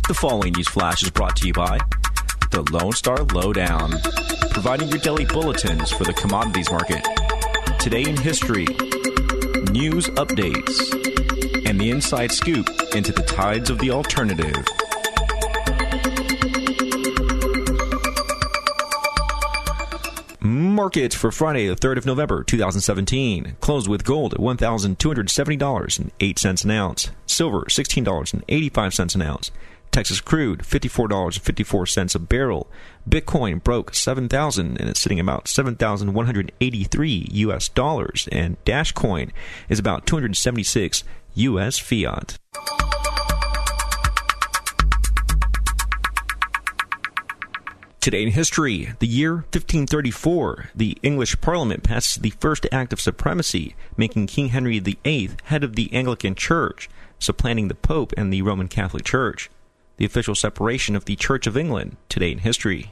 The following news flash is brought to you by the Lone Star Lowdown, providing your daily bulletins for the commodities market. Today in history, news updates, and the inside scoop into the tides of the alternative. Markets for Friday, the 3rd of November, 2017. Closed with gold at $1,270.08 an ounce. Silver, $16.85 an ounce. Texas crude, $54.54 a barrel. Bitcoin broke 7,000 and it's sitting about 7,183 US dollars. And Dashcoin is about 276 US fiat. Today in history, the year 1534, the English Parliament passes the first Act of Supremacy, making King Henry VIII head of the Anglican Church, supplanting the Pope and the Roman Catholic Church. The official separation of the Church of England, today in history.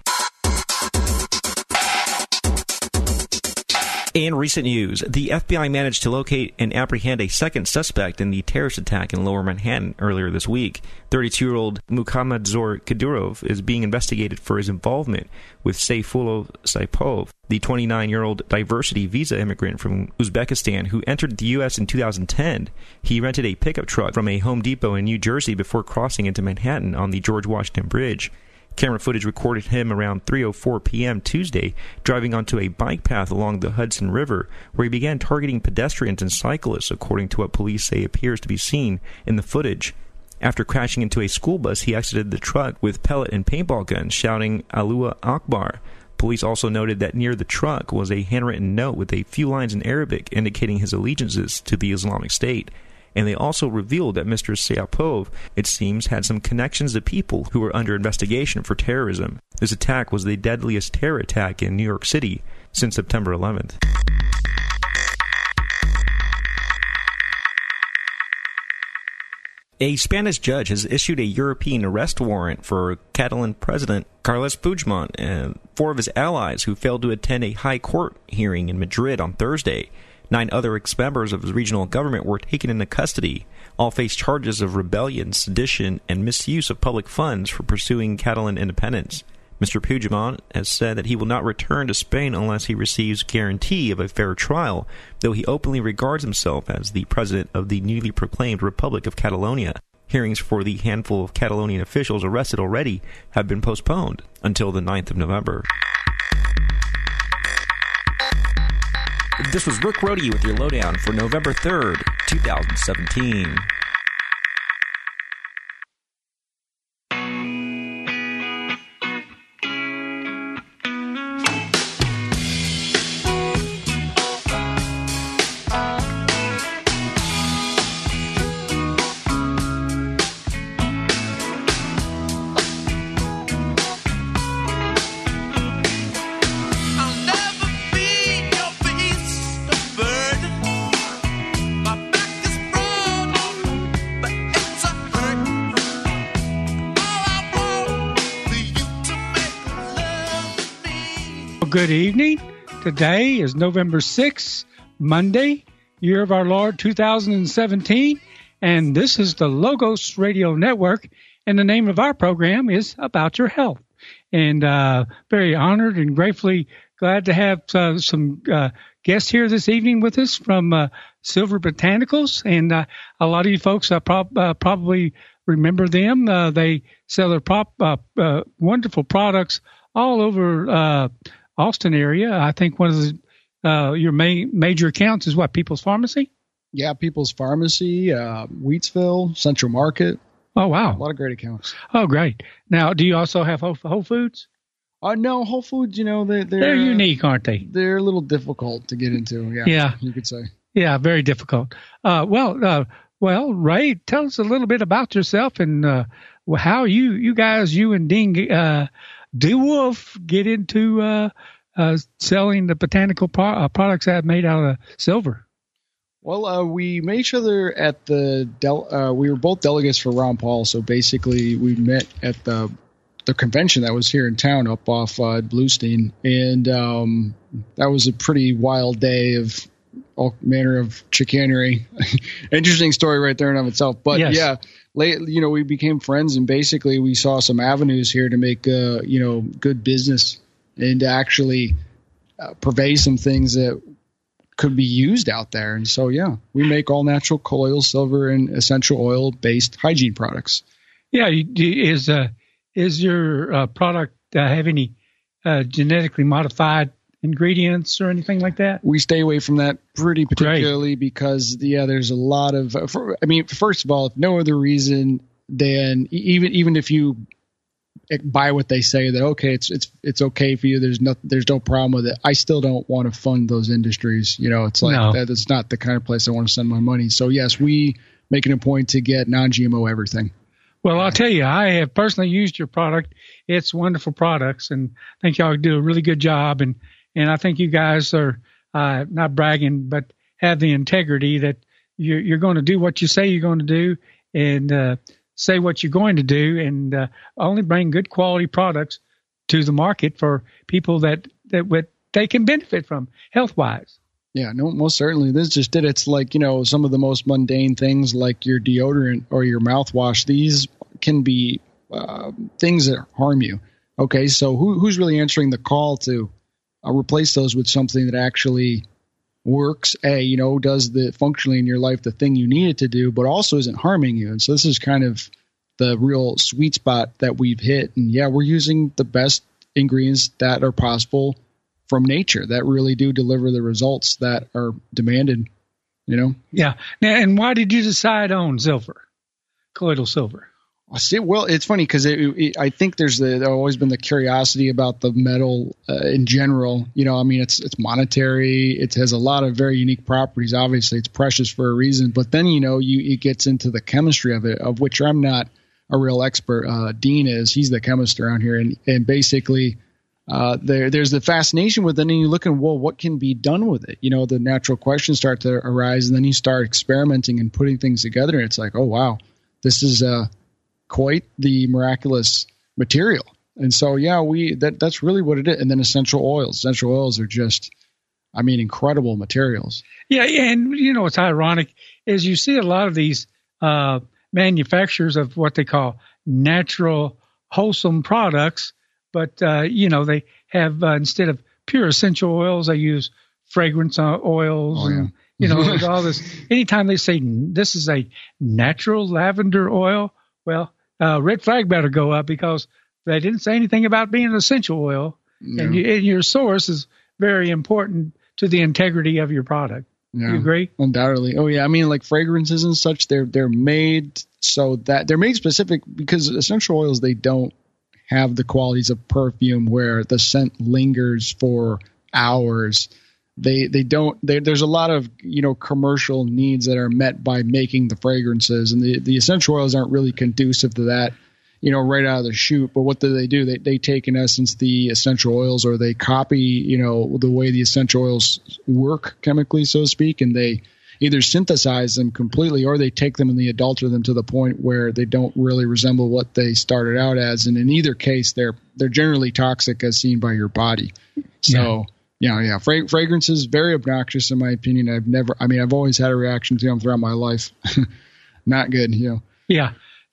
In recent news, the FBI managed to locate and apprehend a second suspect in the terrorist attack in Lower Manhattan earlier this week. 32-year-old Muhammadzour Kadyrov is being investigated for his involvement with Sayfullo Saipov, the 29-year-old diversity visa immigrant from Uzbekistan who entered the U.S. in 2010. He rented a pickup truck from a Home Depot in New Jersey before crossing into Manhattan on the George Washington Bridge. Camera footage recorded him around 3:04 p.m. Tuesday driving onto a bike path along the Hudson River, where he began targeting pedestrians and cyclists, according to what police say appears to be seen in the footage. After crashing into a school bus, he exited the truck with pellet and paintball guns, shouting Allahu Akbar. Police also noted that near the truck was a handwritten note with a few lines in Arabic indicating his allegiances to the Islamic State. And they also revealed that Mr. Saipov, it seems, had some connections to people who were under investigation for terrorism. This attack was the deadliest terror attack in New York City since September 11th. A Spanish judge has issued a European arrest warrant for Catalan President Carles Puigdemont and 4 of his allies who failed to attend a high court hearing in Madrid on Thursday. 9 other ex-members of his regional government were taken into custody. All face charges of rebellion, sedition, and misuse of public funds for pursuing Catalan independence. Mr. Puigdemont has said that he will not return to Spain unless he receives guarantee of a fair trial, though he openly regards himself as the president of the newly proclaimed Republic of Catalonia. Hearings for the handful of Catalonian officials arrested already have been postponed until the 9th of November. This was Rick Rohde with your lowdown for November 3rd, 2017. Good evening. Today is November 6th, Monday, year of our Lord 2017, and this is the Logos Radio Network, and the name of our program is About Your Health. And very honored and gratefully glad to have some guests here this evening with us from Silver Botanicals, and a lot of you folks probably remember them. They sell their wonderful products all over Austin area. I think one of your major accounts is what, People's Pharmacy? Yeah, People's Pharmacy, Wheatsville, Central Market. Oh, wow. A lot of great accounts. Oh, great. Now, do you also have Whole Foods? No, Whole Foods, they're unique, aren't they? They're a little difficult to get into. Yeah, you could say. Yeah, very difficult. Well, Ray, tell us a little bit about yourself and how you guys, you and Dean DeWolf, get into selling the botanical products that are made out of silver. Well, we met each other at we were both delegates for Ron Paul, so basically we met at the convention that was here in town up off Bluestein, and that was a pretty wild day of all manner of chicanery. Interesting story right there in of itself. But yeah, we became friends, and basically we saw some avenues here to make good business and to actually purvey some things that could be used out there. And so we make all natural colloidal silver and essential oil based hygiene products. Yeah, is your product have any genetically modified ingredients or anything like that? We stay away from that pretty particularly because there's a lot of first of all, if no other reason than even if you buy what they say that okay, it's okay for you, there's no problem with it, I still don't want to fund those industries. It's like that's not the kind of place I want to send my money. So yes, we make it a point to get non-GMO everything. Well, I'll tell you, I have personally used your product. It's wonderful products, and I think y'all do a really good job. And I think you guys are not bragging, but have the integrity that you're going to do what you say you're going to do, and say what you're going to do, and only bring good quality products to the market for people that they can benefit from health-wise. Yeah, no, most certainly. This just it. It's like, some of the most mundane things like your deodorant or your mouthwash. These can be things that harm you. Okay, so who's really answering the call to replace those with something that actually works, does the functionally in your life the thing you need it to do, but also isn't harming you. And so this is kind of the real sweet spot that we've hit. And we're using the best ingredients that are possible from nature that really do deliver the results that are demanded, Yeah. Now, and why did you decide on silver, colloidal silver? Well, it's funny because I think there's always been the curiosity about the metal in general. It's monetary. It has a lot of very unique properties. Obviously, it's precious for a reason. But then, it gets into the chemistry of it, of which I'm not a real expert. Dean is. He's the chemist around here. And basically, there's the fascination with it. And you look at, what can be done with it? The natural questions start to arise. And then you start experimenting and putting things together. And it's like, oh, wow, this is quite the miraculous material. And so that's really what it is. And then essential oils are just incredible materials. And what's ironic is you see a lot of these manufacturers of what they call natural wholesome products, but they have instead of pure essential oils, they use fragrance oils and all this. Anytime they say this is a natural lavender oil, well, red flag better go up because they didn't say anything about being an essential oil, and your source is very important to the integrity of your product. Yeah, you agree? Undoubtedly. Oh yeah, like fragrances and such, they're made so that they're made specific because essential oils, they don't have the qualities of perfume where the scent lingers for hours. They don't. There's a lot of commercial needs that are met by making the fragrances, and the essential oils aren't really conducive to that, right out of the chute. But what do? They take in essence the essential oils, or they copy the way the essential oils work chemically, so to speak, and they either synthesize them completely or they take them and they adulter them to the point where they don't really resemble what they started out as. And in either case, they're generally toxic as seen by your body. So. Yeah. Fragrance is very obnoxious in my opinion. I've always had a reaction to them throughout my life. Not good, Yeah.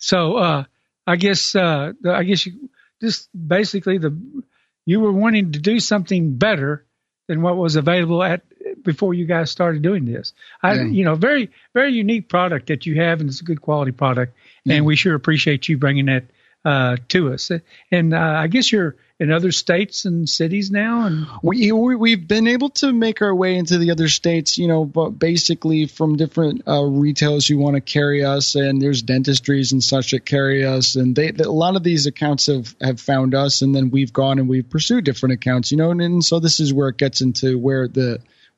So I guess you just basically you were wanting to do something better than what was available before you guys started doing this. Very, very unique product that you have, and it's a good quality product, and we sure appreciate you bringing that to us. And I guess you're in other states and cities now, and we've been able to make our way into the other states, but basically from different retailers who want to carry us, and there's dentistries and such that carry us, and a lot of these accounts have found us, and then we've gone and we've pursued different accounts, and so this is where it gets into where the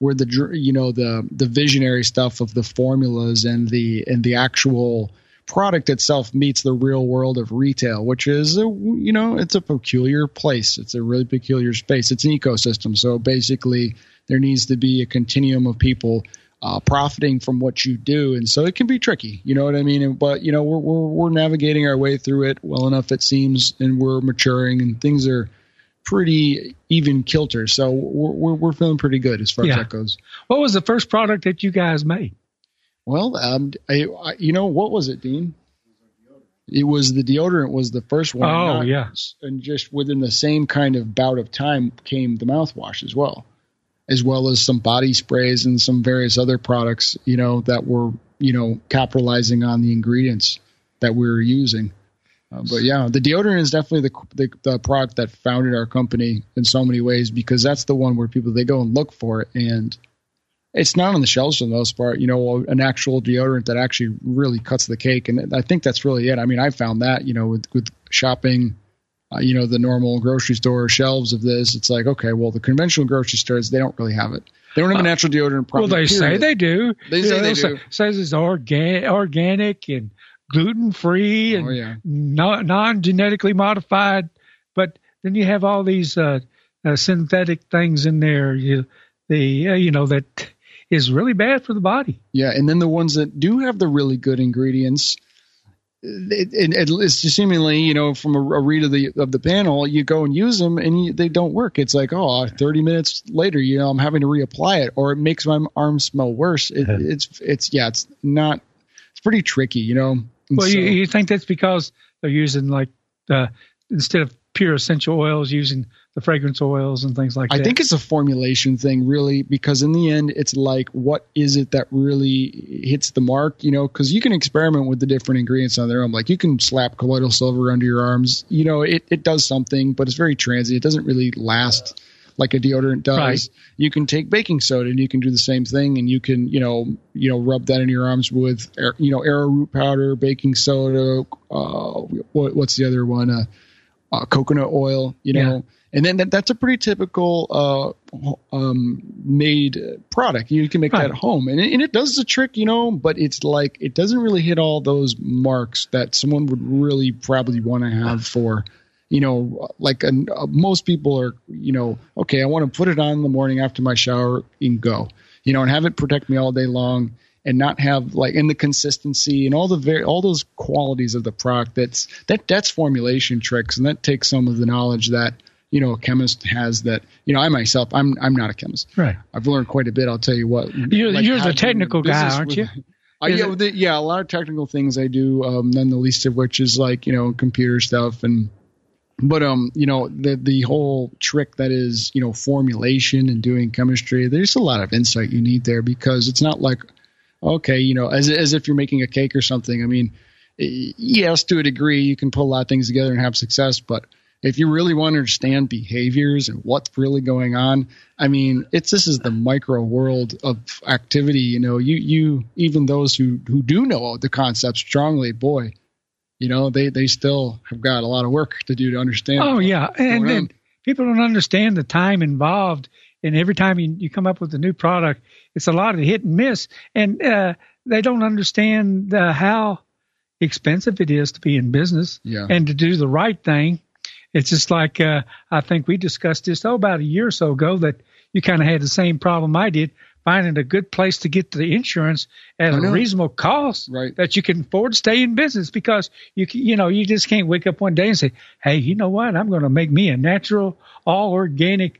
visionary stuff of the formulas and the actual product itself meets the real world of retail, which is it's a peculiar place. It's a really peculiar space. It's an ecosystem. So basically there needs to be a continuum of people profiting from what you do, and so it can be tricky, you know what I mean? But we're navigating our way through it well enough, it seems, and we're maturing, and things are pretty even kilter. So we're feeling pretty good as far as that goes. What was the first product that you guys made? Well, what was it, Dean? It was the deodorant was the first one. Oh, yes. And just within the same kind of bout of time came the mouthwash as well as some body sprays and some various other products, that were, capitalizing on the ingredients that we were using. But yeah, the deodorant is definitely the product that founded our company in so many ways, because that's the one where they go and look for it, and it's not on the shelves for the most part, an actual deodorant that actually really cuts the cake. And I think that's really it. I mean, I found that, with shopping, the normal grocery store shelves of this, it's like, okay, well, the conventional grocery stores, they don't really have it. They don't have a natural deodorant product. Well, they say they do. They say they do. Says it's organic and gluten-free and non-genetically modified. But then you have all these synthetic things in there, that is really bad for the body. Yeah, and then the ones that do have the really good ingredients, it's just seemingly, from a read of the panel, you go and use them and they don't work. It's like, 30 minutes later, I'm having to reapply it, or it makes my arm smell worse. It's pretty tricky, And well, so, you think that's because they're using instead of pure essential oils, using the fragrance oils and things like that? I think it's a formulation thing, really, because in the end, it's like, what is it that really hits the mark? Because you can experiment with the different ingredients on their own. Like, you can slap colloidal silver under your arms. It does something, but it's very transient. It doesn't really last like a deodorant does. Right. You can take baking soda and you can do the same thing, and you can, rub that in your arms with, arrowroot powder, baking soda. What's the other one? Coconut oil, Yeah. And then that's a pretty typical made product. You can make that at home, and it does the trick, but it's like it doesn't really hit all those marks that someone would really probably want to have for, most people are, okay, I want to put it on in the morning after my shower and go, and have it protect me all day long, and not have in the consistency and all those qualities of the product. That's formulation tricks, and that takes some of the knowledge that a chemist has. That I myself, I'm not a chemist. Right. I've learned quite a bit. I'll tell you what. You're the technical guy, aren't you? A lot of technical things I do. None the least of which is computer stuff But the whole trick that is formulation and doing chemistry. There's a lot of insight you need there, because it's not like, okay, as if you're making a cake or something. I mean, yes, to a degree, you can put a lot of things together and have success. But if you really want to understand behaviors and what's really going on, I mean, this is the micro world of activity. You even those who do know the concept strongly, boy, they still have got a lot of work to do to understand. Oh, yeah. And then people don't understand the time involved. And every time you come up with a new product, it's a lot of hit and miss. And they don't understand how expensive it is to be in business and to do the right thing. It's just like I think we discussed this about a year or so ago, that you kind of had the same problem I did, finding a good place to get the insurance at a reasonable cost, that you can afford to stay in business, because you just can't wake up one day and say, hey, you know what, I'm going to make me a natural, all organic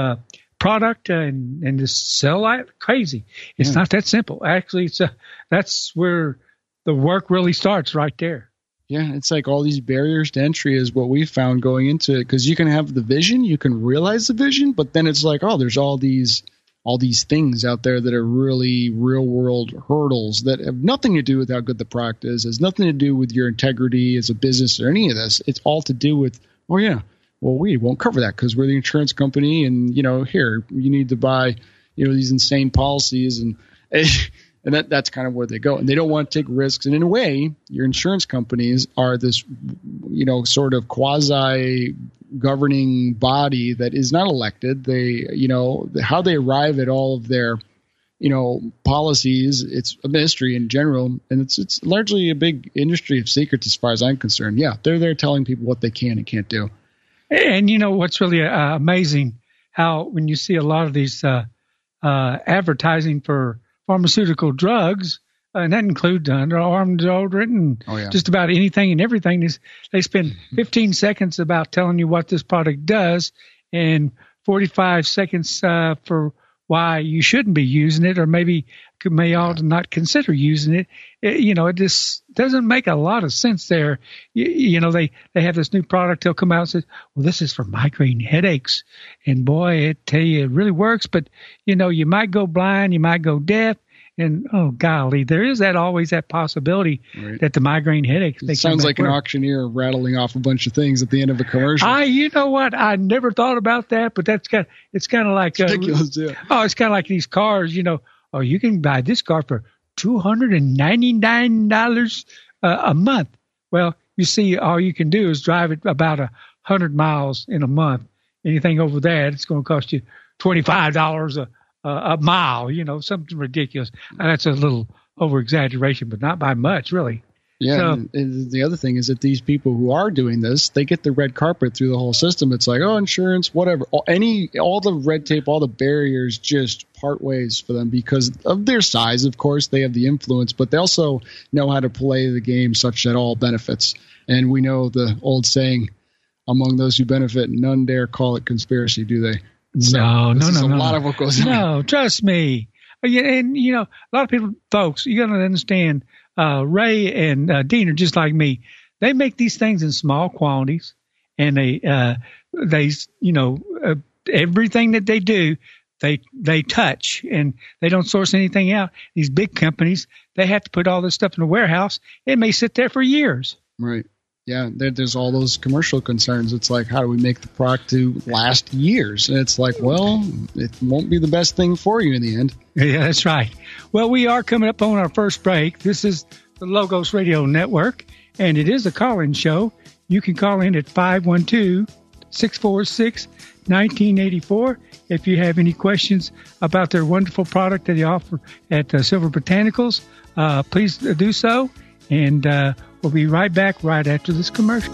product and just sell like crazy. It's not that simple. Actually, that's where the work really starts, right there. Yeah, it's like all these barriers to entry is what we found going into it, because you can have the vision, you can realize the vision, but then it's like, there's all these things out there that are really real world hurdles that have nothing to do with how good the product is. Has nothing to do with your integrity as a business or any of this. It's all to do with, we won't cover that because we're the insurance company, and here you need to buy these insane policies, and that's kind of where they go, and they don't want to take risks. And in a way, your insurance companies are this sort of quasi governing body that is not elected. They how they arrive at all of their policies, it's a mystery in general, and it's largely a big industry of secrets as far as I'm concerned. They're there telling people what they can and can't do. And what's really amazing, how when you see a lot of these advertising for pharmaceutical drugs, and that includes underarm deodorant and just about anything and everything. They spend 15 seconds about telling you what this product does and 45 seconds for why you shouldn't be using it, or maybe may ought to not consider using it. It just doesn't make a lot of sense there. They have this new product. They'll come out and say, well, this is for migraine headaches. And boy, tell you, it really works. But, you might go blind, you might go deaf. And, oh, golly, there is always that possibility that the migraine headaches. It sounds like an auctioneer rattling off a bunch of things at the end of a commercial. You know what? I never thought about that, but it's kind of like ridiculous. Yeah. Oh, it's kind of like these cars. Oh, you can buy this car for $299 a month. Well, you see, all you can do is drive it about 100 miles in a month. Anything over that, it's going to cost you $25 a mile, something ridiculous. And that's a little over-exaggeration, but not by much, really. Yeah, and the other thing is that these people who are doing this, they get the red carpet through the whole system. It's like, insurance, whatever. All the red tape, all the barriers just part ways for them because of their size, of course. They have the influence, but they also know how to play the game such that all benefits. And we know the old saying, among those who benefit, none dare call it conspiracy, do they? So no. A lot of what goes on. No, trust me. And, a lot of people, folks, you got to understand, Ray and Dean are just like me. They make these things in small quantities, and they everything that they do, they touch, and they don't source anything out. These big companies, they have to put all this stuff in a warehouse. It may sit there for years. Right. Yeah, there's all those commercial concerns. It's like, how do we make the product to last years? And it's like, well, it won't be the best thing for you in the end. Yeah, that's right. Well, we are coming up on our first break. This is the Logos Radio Network, and it is a call-in show. You can call in at 512-646-1984 if you have any questions about their wonderful product that they offer at Silver Botanicals. Please do so, and we'll be right back right after this commercial.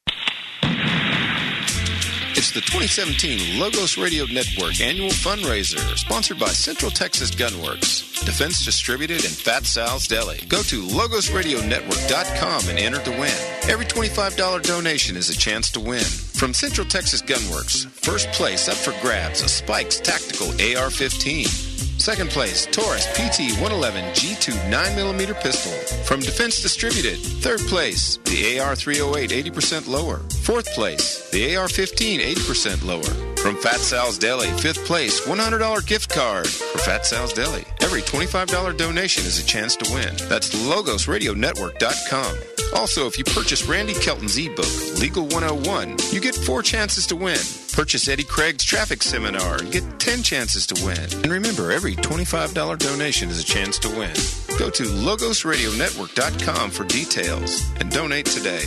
It's the 2017 Logos Radio Network annual fundraiser, sponsored by Central Texas Gunworks, Defense Distributed, and Fat Sal's Deli. Go to logosradionetwork.com and enter to win. Every $25 donation is a chance to win. From Central Texas Gunworks, first place up for grabs, a Spikes Tactical AR-15. Second place, Taurus PT-111 G2 9mm pistol. From Defense Distributed. Third place, the AR-308 80% lower. Fourth place, the AR-15 80% lower. From Fat Sal's Deli, fifth place, $100 gift card for Fat Sal's Deli. Every $25 donation is a chance to win. That's logosradionetwork.com. Also, if you purchase Randy Kelton's ebook, Legal 101, you get 4 chances to win. Purchase Eddie Craig's traffic seminar and get 10 chances to win. And remember, every $25 donation is a chance to win. Go to logosradionetwork.com for details and donate today.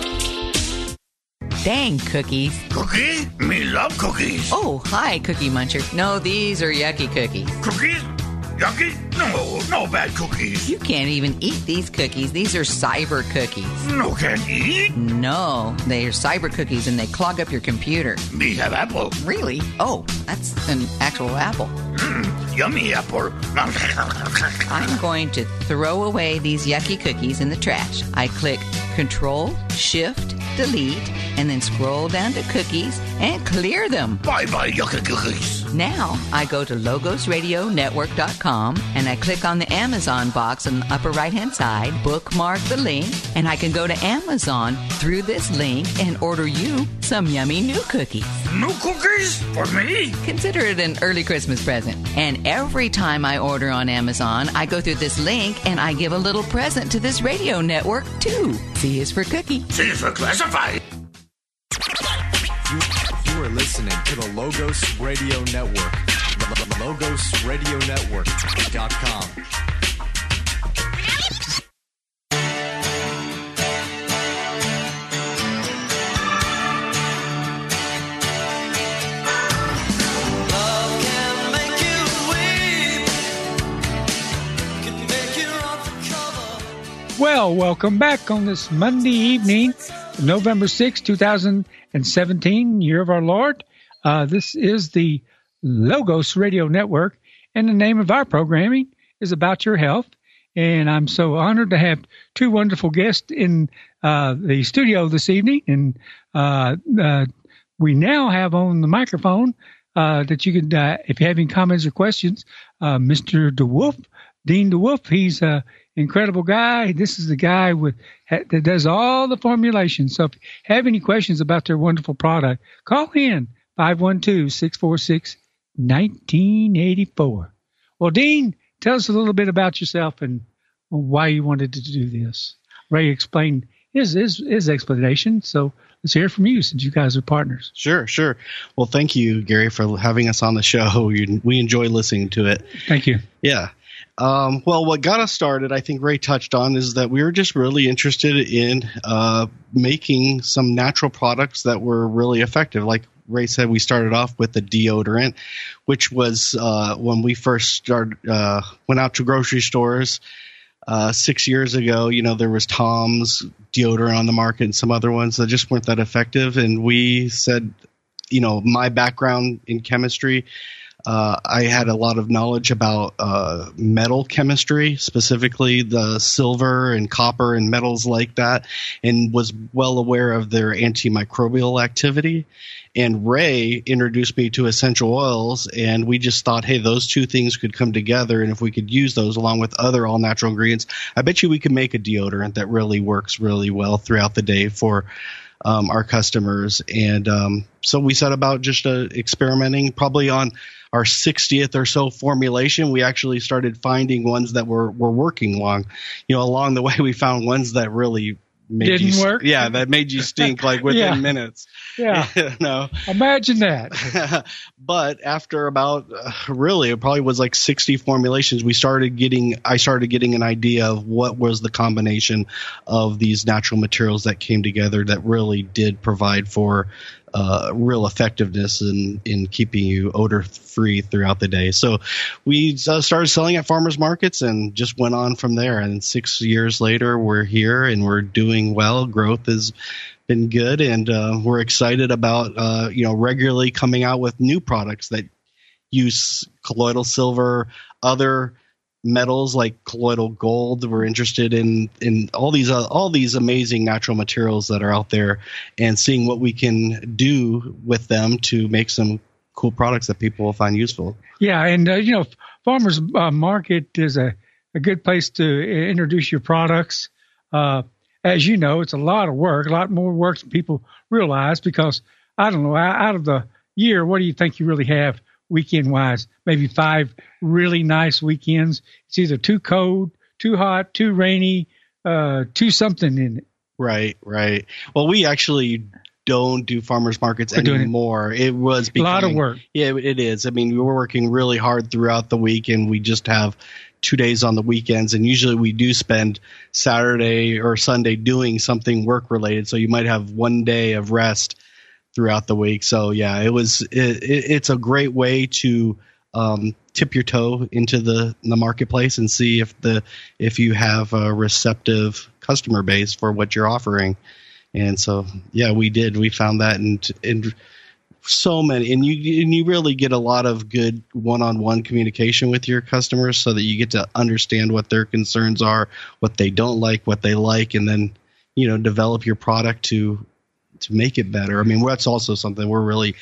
Dang cookies. Cookies? Me love cookies. Oh, hi, Cookie Muncher. No, these are yucky cookies. Cookies? Yucky? No bad cookies. You can't even eat these cookies. These are cyber cookies. No can't eat? No, they are cyber cookies and they clog up your computer. Me have apple. Really? Oh, that's an actual apple. Yummy apple. I'm going to throw away these yucky cookies in the trash. I click Control, Shift, Delete, and then scroll down to cookies and clear them. Bye-bye, yucky cookies. Now, I go to logosradionetwork.com and I click on the Amazon box on the upper right-hand side, bookmark the link, and I can go to Amazon through this link and order you some yummy new cookies. New cookies? For me? Consider it an early Christmas present. And every time I order on Amazon, I go through this link and I give a little present to this radio network, too. C is for cookie. C is for classified. You are listening to the Logos Radio Network. LogosRadioNetwork.com. Well, welcome back on this Monday evening, November 6, 2017, year of our Lord. This is the Logos Radio Network, and the name of our programming is About Your Health. And I'm so honored to have two wonderful guests in the studio this evening. And we now have on the microphone that you could, if you have any comments or questions, Mr. DeWolf, Dean DeWolf. He's an incredible guy. This is the guy that does all the formulation. So if you have any questions about their wonderful product, call in 512-646-1984. Well, Dean, tell us a little bit about yourself and why you wanted to do this. Ray explained his explanation, so let's hear from you since you guys are partners. Sure. Well, thank you, Gary, for having us on the show. We enjoy listening to it. Thank you. Yeah. Well, what got us started, I think Ray touched on, is that we were just really interested in making some natural products that were really effective. Like Ray said, we started off with the deodorant, which was when we first went out to grocery stores 6 years ago. There was Tom's deodorant on the market and some other ones that just weren't that effective. And we said, my background in chemistry, I had a lot of knowledge about metal chemistry, specifically the silver and copper and metals like that, and was well aware of their antimicrobial activity. And Ray introduced me to essential oils, and we just thought, hey, those two things could come together, and if we could use those along with other all-natural ingredients, I bet you we could make a deodorant that really works really well throughout the day for our customers. And so we set about just experimenting. Probably on our 60th or so formulation, we actually started finding ones that were working along the way. We found ones that really didn't work. Yeah, that made you stink like within minutes. Yeah. Imagine that. But after about it probably was like 60 formulations, I started getting an idea of what was the combination of these natural materials that came together that really did provide for real effectiveness in keeping you odor free throughout the day. So we started selling at farmers markets and just went on from there. And 6 years later, we're here and we're doing well. Growth has been good, and we're excited about regularly coming out with new products that use colloidal silver, other metals like colloidal gold. We're interested in all these amazing natural materials that are out there, and seeing what we can do with them to make some cool products that people will find useful. Yeah, and farmers market is a good place to introduce your products. As you know, it's a lot of work, a lot more work than people realize, because I don't know, out of the year, what do you think you really have weekend wise? Maybe 5 really nice weekends. It's either too cold, too hot, too rainy, too something in it. Right. Well, we actually don't do farmers markets anymore. It was a lot of work. Yeah, it is. I mean, we were working really hard throughout the week, and we just have 2 days on the weekends, and usually we do spend Saturday or Sunday doing something work related. So you might have 1 day of rest throughout the week. So yeah, it's a great way to tip your toe into the marketplace and see if you have a receptive customer base for what you're offering. And so yeah, we found that and so many, and you really get a lot of good one-on-one communication with your customers, so that you get to understand what their concerns are, what they don't like, what they like, and then develop your product to make it better. I mean, that's also something we're really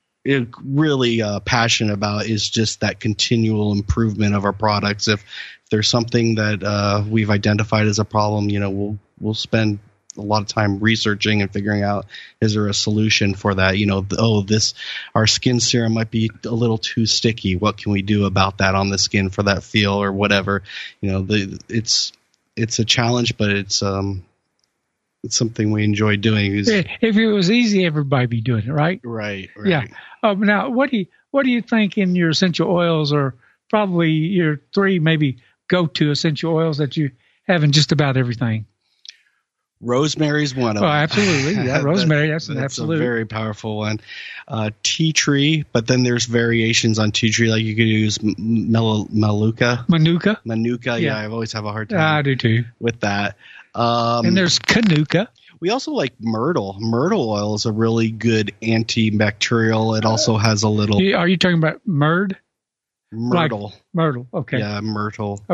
passionate about, is just that continual improvement of our products. If there's something that we've identified as a problem, we'll spend a lot of time researching and figuring out, is there a solution for that? Our skin serum might be a little too sticky. What can we do about that on the skin for that feel or whatever? It's a challenge, but it's something we enjoy doing. If it was easy, everybody'd be doing it, right? Right. Yeah. Now, what do you think in your essential oils, or probably your 3 maybe go-to essential oils that you have in just about everything? Rosemary's one of them. Oh, absolutely. Yeah, rosemary. That's an absolute. A very powerful one. Tea tree, but then there's variations on tea tree. Like you could use Manuka. Yeah, I always have a hard time. I do too. With that. And there's Kanuka. We also like myrtle. Myrtle oil is a really good antibacterial. It also has a little. Are you talking about myrtle? Myrtle. Like myrtle. Okay. Yeah, myrtle. Okay.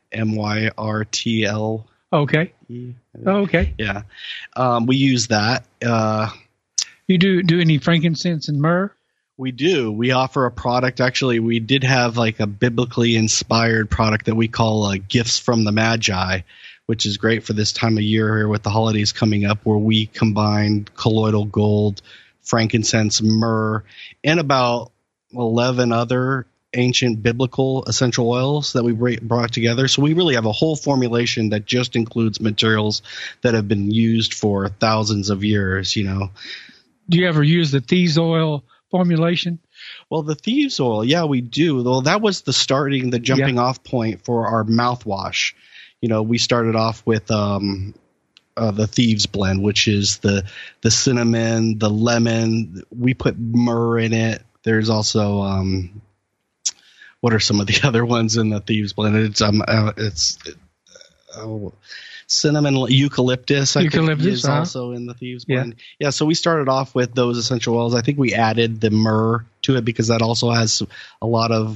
Myrtl. Okay. Okay. Yeah. We use that. You do any frankincense and myrrh? We do. We offer a product. Actually, we did have like a biblically inspired product that we call Gifts from the Magi, which is great for this time of year here with the holidays coming up, where we combine colloidal gold, frankincense, myrrh, and about 11 other ancient biblical essential oils that we brought together. So we really have a whole formulation that just includes materials that have been used for thousands of years, you know. Do you ever use the thieves oil formulation? Well, the thieves oil, yeah, we do. Well, that was the jumping off point for our mouthwash. You know, we started off with the thieves blend, which is the cinnamon, the lemon. We put myrrh in it. There's also what are some of the other ones in the thieves blend? It's cinnamon, eucalyptus. I think is also in the thieves blend. Yeah, so we started off with those essential oils. I think we added the myrrh to it because that also has a lot of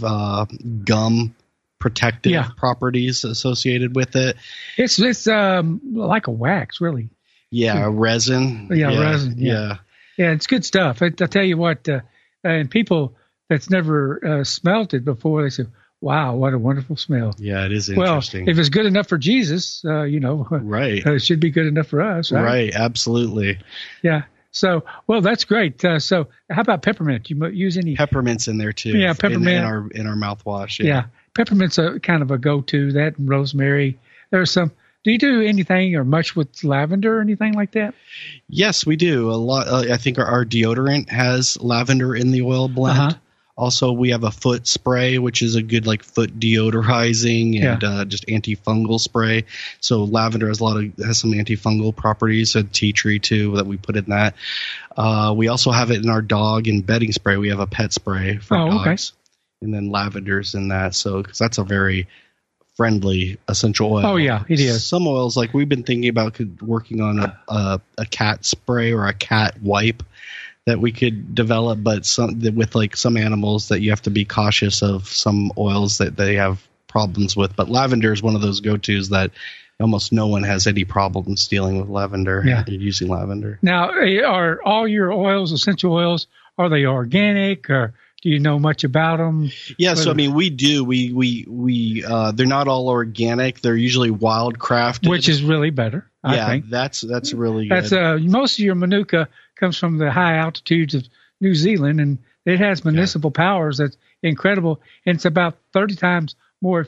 gum protective properties associated with it. It's like a wax, really. Yeah, resin. Yeah, resin. Yeah, it's good stuff. I tell you what, and people that's never smelt it before, they say, wow, what a wonderful smell. Yeah, it is interesting. Well, if it's good enough for Jesus, right. It should be good enough for us, right? Right, absolutely. Yeah. So, well, that's great. So how about peppermint? You use any? Peppermint's in there, too. Yeah, peppermint. In our mouthwash. Yeah. Peppermint's a kind of a go-to, that and rosemary. There's some. Do you do anything or much with lavender or anything like that? Yes, we do. A lot. I think our deodorant has lavender in the oil blend. Uh-huh. Also, we have a foot spray, which is a good foot deodorizing and just antifungal spray. So lavender has some antifungal properties. A tea tree too that we put in that. We also have it in our dog and bedding spray. We have a pet spray for dogs, and then lavender's in that. So because that's a very friendly essential oil. Oh yeah, it is. Some oils we've been thinking about working on a cat spray or a cat wipe that we could develop, but with some animals that you have to be cautious of some oils that they have problems with. But lavender is one of those go-tos that almost no one has any problems dealing with lavender. Yeah. Using lavender. Now, are all your oils, essential oils, are they organic, or do you know much about them? Yeah, so I mean, we do. We they're not all organic. They're usually wild crafted, which is really better. I think that's really good. That's most of your Manuka comes from the high altitudes of New Zealand, and it has municipal powers that's incredible. And it's about 30 times more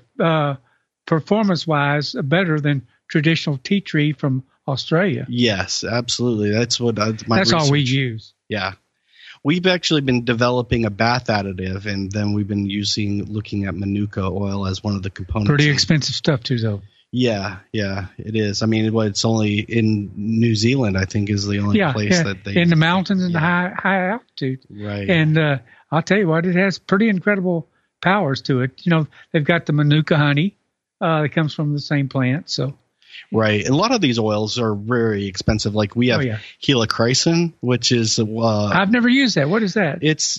performance-wise better than traditional tea tree from Australia. Yes, absolutely. That's what that's all we use. Yeah. We've actually been developing a bath additive, and then we've been looking at Manuka oil as one of the components. Pretty expensive stuff too, though. Yeah, it is. I mean, it's only in New Zealand, I think, is the only place that they in the mountains and the high altitude. Right. And I'll tell you what, it has pretty incredible powers to it. You know, they've got the Manuka honey that comes from the same plant, so. Right. And a lot of these oils are very expensive. Like we have helichrysum, which is I've never used that. What is that? It's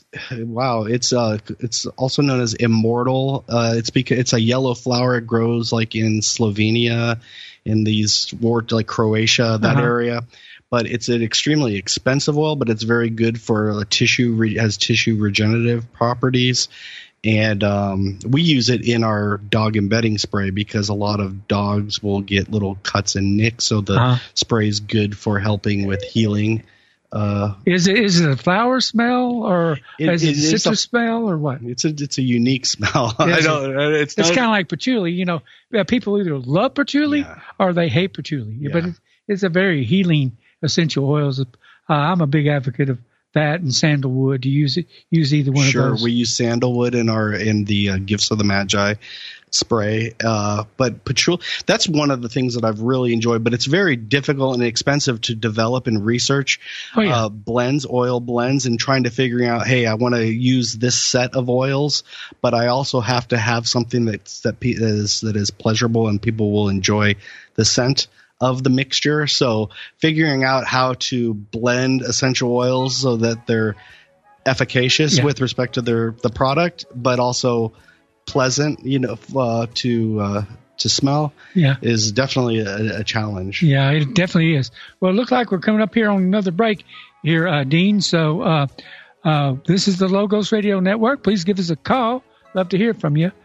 also known as immortal. It's a yellow flower. It grows like in Slovenia, in these like Croatia, that area. But it's an extremely expensive oil, but it's very good for tissue. Has tissue regenerative properties. And we use it in our dog and bedding spray because a lot of dogs will get little cuts and nicks. So the spray is good for helping with healing. Is it a flower smell or is it citrus smell or what? It's a unique smell. It's kind of like patchouli. You know, people either love patchouli or they hate patchouli. Yeah. But it's a very healing essential oils. I'm a big advocate of that and sandalwood. Do you use either one of those? Sure, we use sandalwood in the Gifts of the Magi spray. But patchouli, that's one of the things that I've really enjoyed, but it's very difficult and expensive to develop and research oil blends, and trying to figure out, hey, I want to use this set of oils, but I also have to have something that is pleasurable and people will enjoy the scent of the mixture. So figuring out how to blend essential oils so that they're efficacious with respect to the product, but also pleasant, to to smell is definitely a challenge. Yeah, it definitely is. Well, it looks like we're coming up here on another break here, Dean. So this is the Logos Radio Network. Please give us a call. Love to hear from you.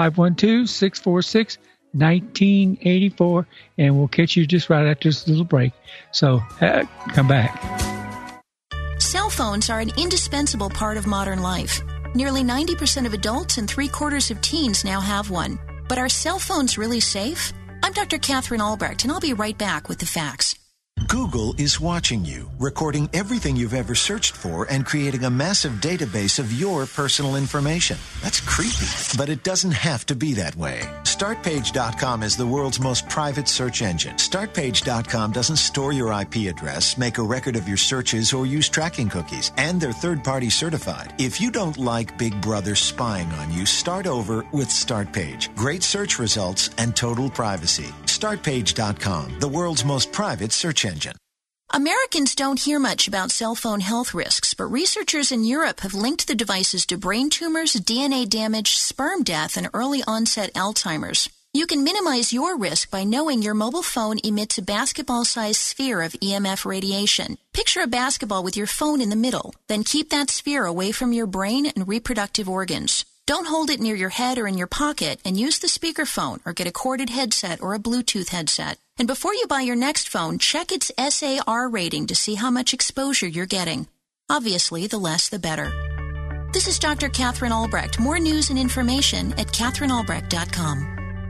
512-646-1984, and we'll catch you just right after this little break. So come back. Cell phones are an indispensable part of modern life. Nearly 90% of adults and 3/4 of teens now have one. But are cell phones really safe? I'm Dr. Catherine Albrecht, and I'll be right back with the facts. Google is watching you, recording everything you've ever searched for and creating a massive database of your personal information. That's creepy, but it doesn't have to be that way. Startpage.com is the world's most private search engine. Startpage.com doesn't store your IP address, make a record of your searches, or use tracking cookies, and they're third-party certified. If you don't like Big Brother spying on you, start over with Startpage. Great search results and total privacy. Startpage.com, the world's most private search engine. Americans don't hear much about cell phone health risks, but researchers in Europe have linked the devices to brain tumors, DNA damage, sperm death, and early onset Alzheimer's. You can minimize your risk by knowing your mobile phone emits a basketball-sized sphere of EMF radiation. Picture a basketball with your phone in the middle, then keep that sphere away from your brain and reproductive organs. Don't hold it near your head or in your pocket, and use the speakerphone or get a corded headset or a Bluetooth headset. And before you buy your next phone, check its SAR rating to see how much exposure you're getting. Obviously, the less the better. This is Dr. Catherine Albrecht. More news and information at CatherineAlbrecht.com.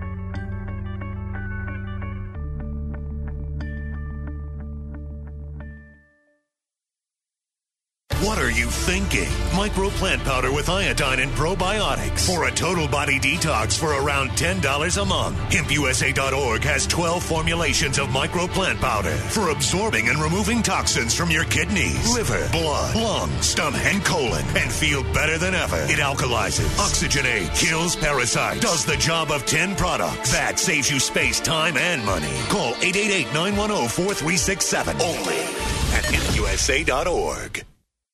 What are you thinking? Microplant powder with iodine and probiotics for a total body detox for around $10 a month. HempUSA.org has 12 formulations of microplant powder for absorbing and removing toxins from your kidneys, liver, blood, lungs, stomach, and colon, and feel better than ever. It alkalizes, oxygenates, kills parasites, does the job of 10 products. That saves you space, time, and money. Call 888-910-4367 only at HempUSA.org.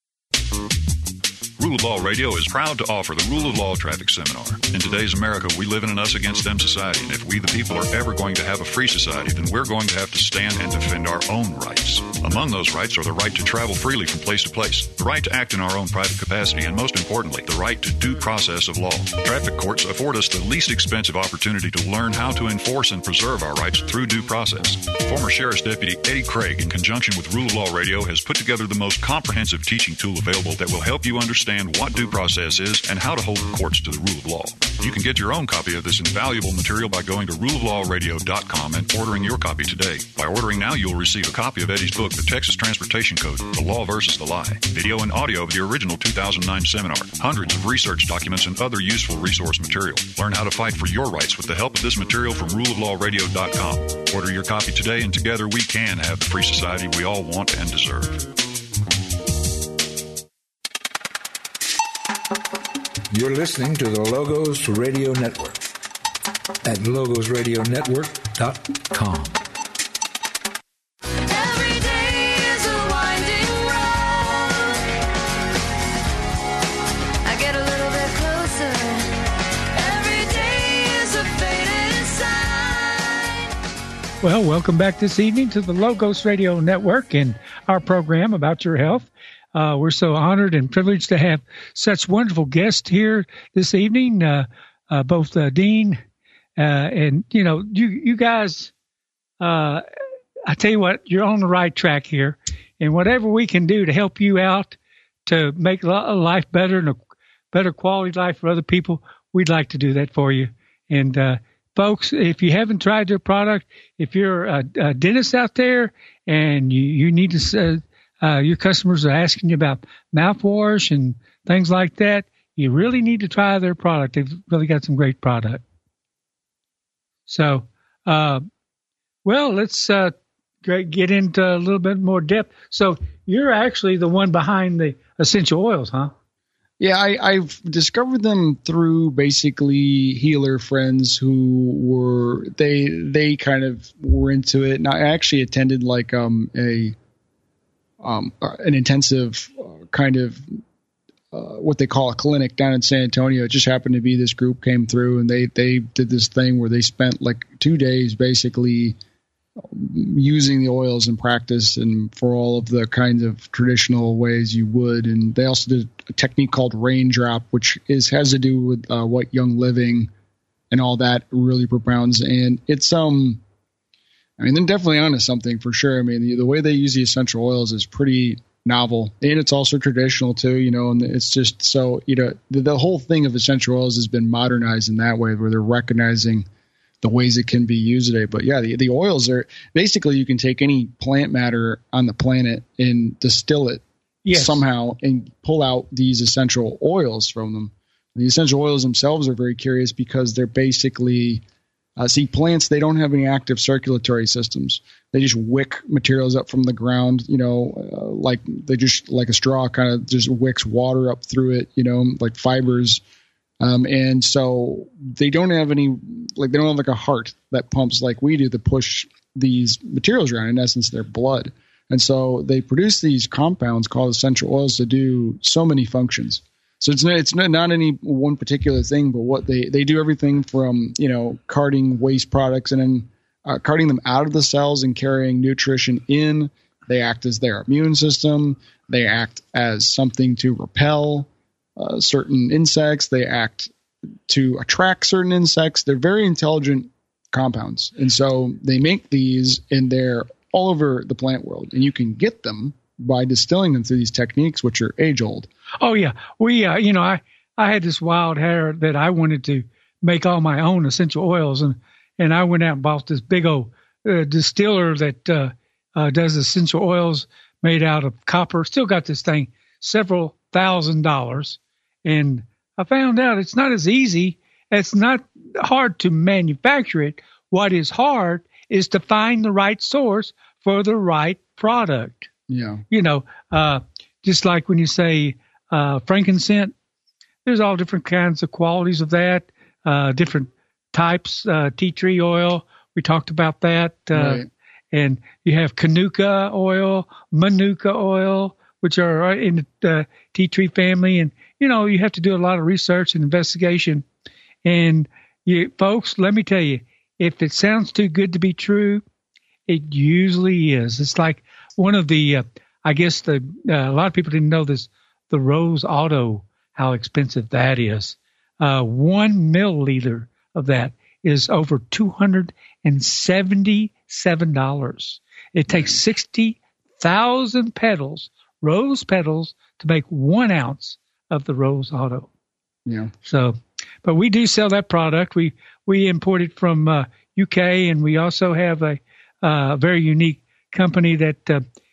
Rule of Law Radio is proud to offer the Rule of Law Traffic Seminar. In today's America, we live in an us-against-them society, and if we the people are ever going to have a free society, then we're going to have to stand and defend our own rights. Among those rights are the right to travel freely from place to place, the right to act in our own private capacity, and most importantly, the right to due process of law. Traffic courts afford us the least expensive opportunity to learn how to enforce and preserve our rights through due process. Former Sheriff's Deputy Eddie Craig, in conjunction with Rule of Law Radio, has put together the most comprehensive teaching tool available that will help you understand what due process is and how to hold the courts to the rule of law. You can get your own copy of this invaluable material by going to ruleoflawradio.com and ordering your copy today. By ordering now, you'll receive a copy of Eddie's book, The Texas Transportation Code, The Law versus the Lie, video and audio of the original 2009 seminar, hundreds of research documents, and other useful resource material. Learn how to fight for your rights with the help of this material from ruleoflawradio.com. Order your copy today, and together we can have the free society we all want and deserve. You're listening to the Logos Radio Network at logosradionetwork.com. Every day is a winding road. I get a little bit closer. Every day is a faded sign. Well, welcome back this evening to the Logos Radio Network and our program about your health. We're so honored and privileged to have such wonderful guests here this evening, both Dean and, you guys, I tell you what, you're on the right track here. And whatever we can do to help you out to make life better and a better quality life for other people, we'd like to do that for you. And folks, if you haven't tried their product, if you're a dentist out there and you need to your customers are asking you about mouthwash and things like that, you really need to try their product. They've really got some great product. So, let's get into a little bit more depth. So you're actually the one behind the essential oils, huh? Yeah, I've discovered them through basically healer friends who were they kind of were into it. And I actually attended like an intensive kind of what they call a clinic down in San Antonio. It just happened to be this group came through, and they did this thing where they spent like 2 days basically using the oils in practice and for all of the kinds of traditional ways you would. And they also did a technique called raindrop, which has to do with what Young Living and all that really propounds. And it's I mean, they're definitely onto something for sure. I mean, the way they use the essential oils is pretty novel, and it's also traditional too, and it's just so, the whole thing of essential oils has been modernized in that way, where they're recognizing the ways it can be used today. But yeah, the oils are basically, you can take any plant matter on the planet and distill it somehow and pull out these essential oils from them. The essential oils themselves are very curious because they're basically, plants, they don't have any active circulatory systems. They just wick materials up from the ground, like a straw kind of just wicks water up through it, like fibers. And so they don't have they don't have like a heart that pumps like we do to push these materials around. In essence, they're blood. And so they produce these compounds called essential oils to do so many functions. So it's not any one particular thing, but what they do everything from, carting waste products and then carting them out of the cells and carrying nutrition in. They act as their immune system. They act as something to repel certain insects. They act to attract certain insects. They're very intelligent compounds. And so they make these, and they're all over the plant world. And you can get them by distilling them through these techniques, which are age old. Oh, yeah. We, I had this wild hair that I wanted to make all my own essential oils. And I went out and bought this big old distiller that does essential oils made out of copper. Still got this thing, several $1,000s. And I found out it's not as easy. It's not hard to manufacture it. What is hard is to find the right source for the right product. Yeah. Just like when you say frankincense, there's all different kinds of qualities of that, different types, tea tree oil. We talked about that. Right. And you have Kanuka oil, Manuka oil, which are in the tea tree family. And, you have to do a lot of research and investigation. And folks, let me tell you, if it sounds too good to be true, it usually is. It's like one of the, a lot of people didn't know this, the Rose Auto, how expensive that is. 1 milliliter of that is over $277. It takes 60,000 petals, rose petals, to make 1 ounce of the Rose Auto. Yeah. So, but we do sell that product. We import it from UK, and we also have a very unique company that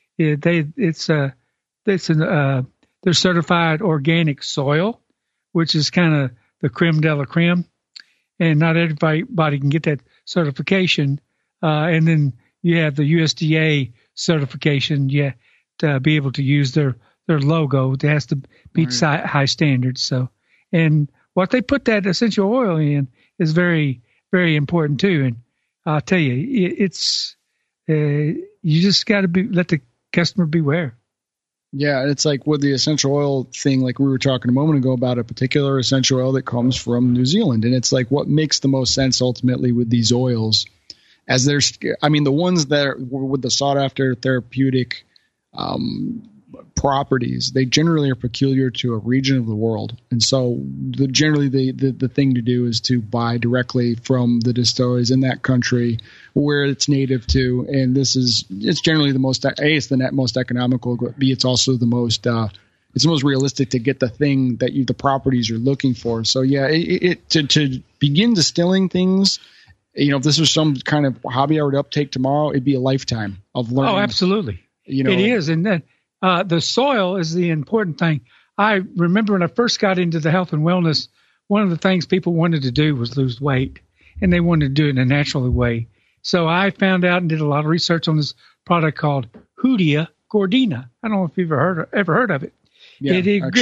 they're certified organic soil, which is kind of the creme de la creme, and not everybody can get that certification. And then you have the USDA certification, to be able to use their logo. It has to meet high standards. So, and what they put that essential oil in is very, very important too. And I'll tell you, it's you just got to let the customer beware. Yeah, it's like with the essential oil thing, like we were talking a moment ago about a particular essential oil that comes from New Zealand. And it's like what makes the most sense ultimately with these oils, as there's, the ones that are with the sought after therapeutic properties, they generally are peculiar to a region of the world. And so generally the thing to do is to buy directly from the distilleries in that country where it's native to. And it's generally the most, it's the most economical, but B, it's also the most, it's the most realistic to get the thing that the properties you're looking for. So yeah, to begin distilling things, if this was some kind of hobby I would uptake tomorrow, it'd be a lifetime of learning. Oh, absolutely. It is. And then the soil is the important thing. I remember when I first got into the health and wellness, one of the things people wanted to do was lose weight, and they wanted to do it in a natural way. So I found out and did a lot of research on this product called Hoodia Gordina. I don't know if you've ever heard of it. Yeah,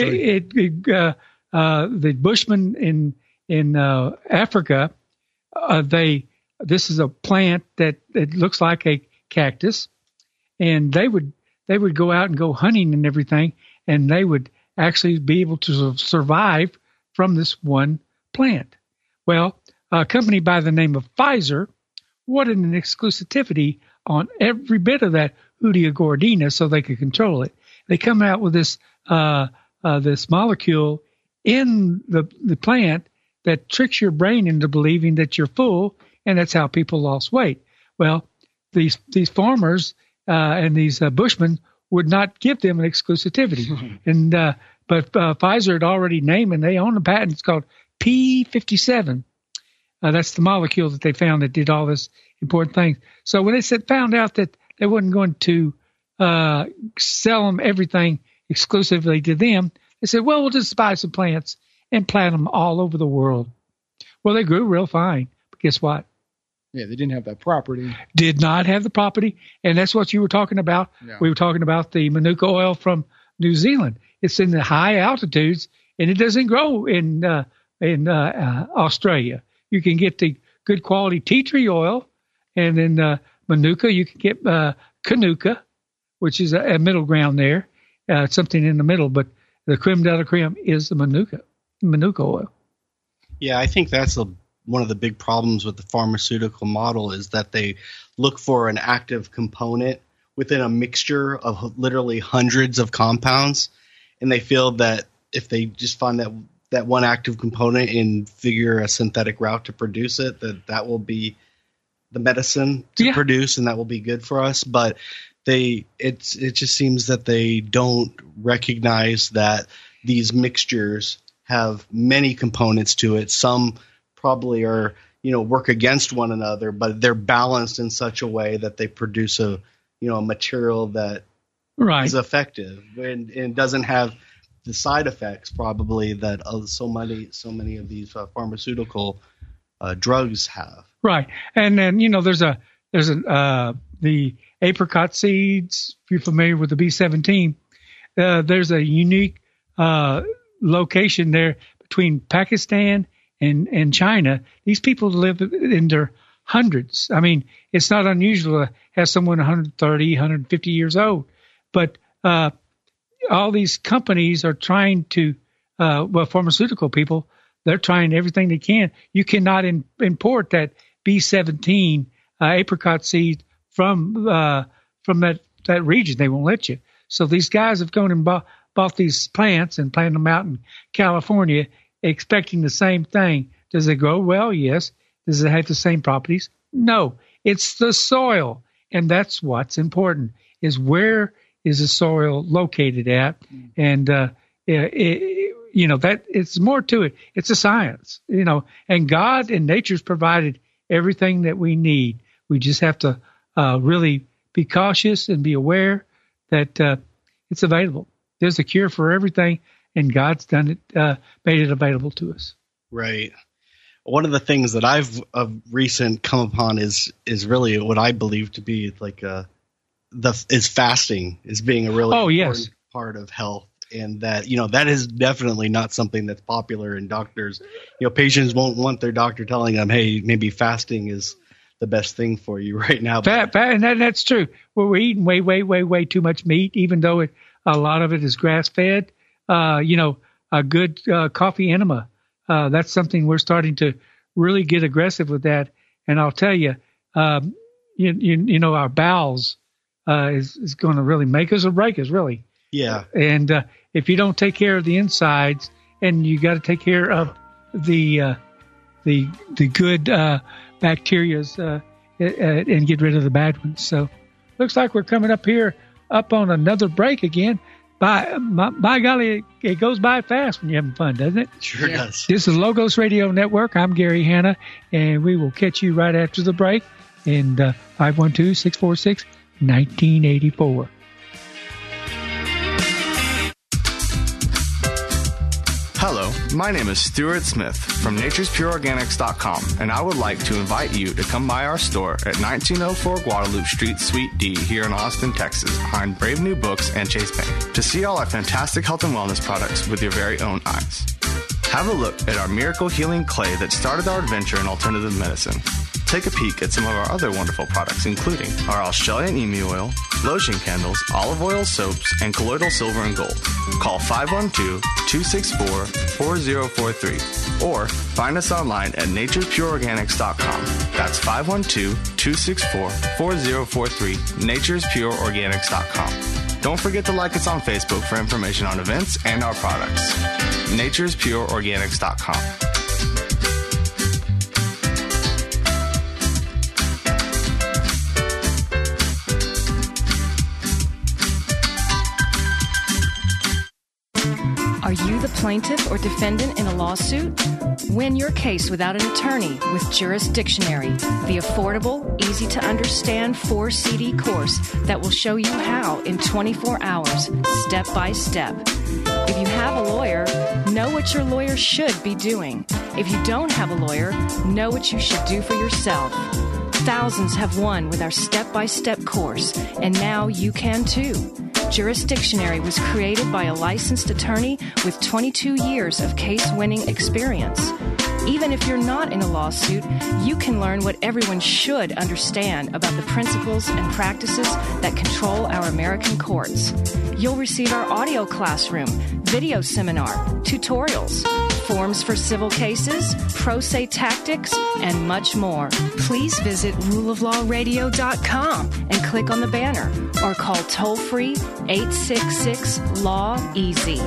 the Bushmen in Africa, this is a plant that it looks like a cactus, and they would go out and go hunting and everything, and they would actually be able to survive from this one plant. Well, a company by the name of Pfizer wanted an exclusivity on every bit of that Hoodia gordina so they could control it. They come out with this this molecule in the plant that tricks your brain into believing that you're full, and that's how people lost weight. Well, these farmers and these bushmen would not give them an exclusivity, but Pfizer had already named, and they own the patent. It's called P57. That's the molecule that they found that did all this important things. So when they found out that they wasn't going to sell them everything exclusively to them, they said, well, we'll just buy some plants and plant them all over the world. Well, they grew real fine. But guess what? Yeah, they didn't have that property. Did not have the property. And that's what you were talking about. Yeah. We were talking about the Manuka oil from New Zealand. It's in the high altitudes, and it doesn't grow in Australia. You can get the good quality tea tree oil, and then Manuka, you can get Kanuka, which is a middle ground there, something in the middle. But the creme de la creme is the Manuka oil. Yeah, I think that's one of the big problems with the pharmaceutical model is that they look for an active component within a mixture of literally hundreds of compounds, and they feel that if they just find that one active component and figure a synthetic route to produce it, that will be the medicine to produce, and that will be good for us. But it just seems that they don't recognize that these mixtures have many components to it. Some probably are, work against one another, but they're balanced in such a way that they produce a material that is effective and doesn't have the side effects probably that so many of these pharmaceutical drugs have. Right, and then there's the apricot seeds. If you're familiar with the B17, there's a unique location there between Pakistan and China. These people live in their hundreds. I mean, it's not unusual to have someone 130, 150 years old, but all these companies are trying to, pharmaceutical people, they're trying everything they can. You cannot import that B17 apricot seed from that region. They won't let you. So these guys have gone and bought these plants and planted them out in California, expecting the same thing. Does it grow well? Yes. Does it have the same properties? No. It's the soil, and that's what's important. Is where is the soil located at? And that it's more to it. It's a science, and God and nature's provided everything that we need. We just have to really be cautious and be aware that it's available. There's a cure for everything, and God's done it, made it available to us. Right. One of the things that I've of recent come upon is really what I believe to be like is fasting is being a really important part of health, and that that is definitely not something that's popular in doctors. Patients won't want their doctor telling them, hey, maybe fasting is the best thing for you right now. And that's true. We're eating way too much meat, even though a lot of it is grass fed. A good coffee enema. That's something we're starting to really get aggressive with that. And I'll tell you, our bowels is going to really make us or break us, really. Yeah. And if you don't take care of the insides, and you got to take care of the good bacterias and get rid of the bad ones. So looks like we're coming up on another break again. By golly, it goes by fast when you're having fun, doesn't it? Sure does. This is Logos Radio Network. I'm Gary Hanna, and we will catch you right after the break in 512-646-1984. Hello, my name is Stuart Smith from naturespureorganics.com, and I would like to invite you to come by our store at 1904 Guadalupe Street, Suite D, here in Austin, Texas, behind Brave New Books and Chase Bank, to see all our fantastic health and wellness products with your very own eyes. Have a look at our miracle healing clay that started our adventure in alternative medicine. take a peek at some of our other wonderful products, including our Australian emu oil, lotion candles, olive oil soaps, and colloidal silver and gold. Call 512-264-4043 or find us online at naturespureorganics.com. That's 512-264-4043, naturespureorganics.com. Don't forget to like us on Facebook for information on events and our products. naturespureorganics.com. Are you the plaintiff or defendant in a lawsuit? Win your case without an attorney with Jurisdictionary, the affordable, easy-to-understand 4-CD course that will show you how in 24 hours, step by step. If you have a lawyer, know what your lawyer should be doing. If you don't have a lawyer, know what you should do for yourself. Thousands have won with our step-by-step course, and now you can too. Jurisdictionary was created by a licensed attorney with 22 years of case-winning experience. Even if you're not in a lawsuit, you can learn what everyone should understand about the principles and practices that control our American courts. You'll receive our audio classroom, video seminar, tutorials, forms for civil cases, pro se tactics, and much more. Please visit ruleoflawradio.com and click on the banner or call toll-free 866-LAW-EASY.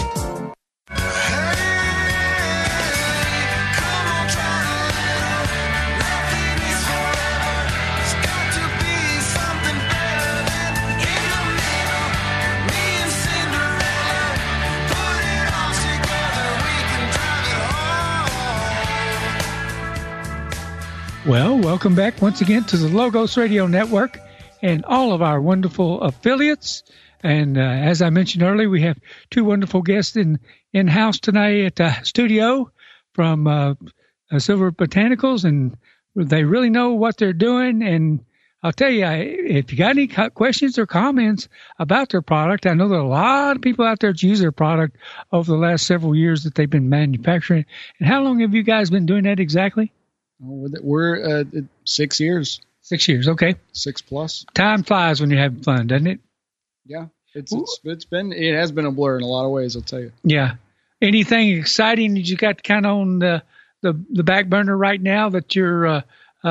Well, welcome back once again to the Logos Radio Network and all of our wonderful affiliates. And as I mentioned earlier, we have two wonderful guests in-house tonight at the studio from Silver Botanicals, and they really know what they're doing. And I'll tell you, if you got any questions or comments about their product, I know there are a lot of people out there that use their product over the last several years that they've been manufacturing. And how long have you guys been doing that exactly? We're 6 years. 6 years, okay. 6+. Time flies when you're having fun, doesn't it? Yeah, it has been a blur in a lot of ways, I'll tell you. Yeah. Anything exciting that you got kind of on the back burner right now that you're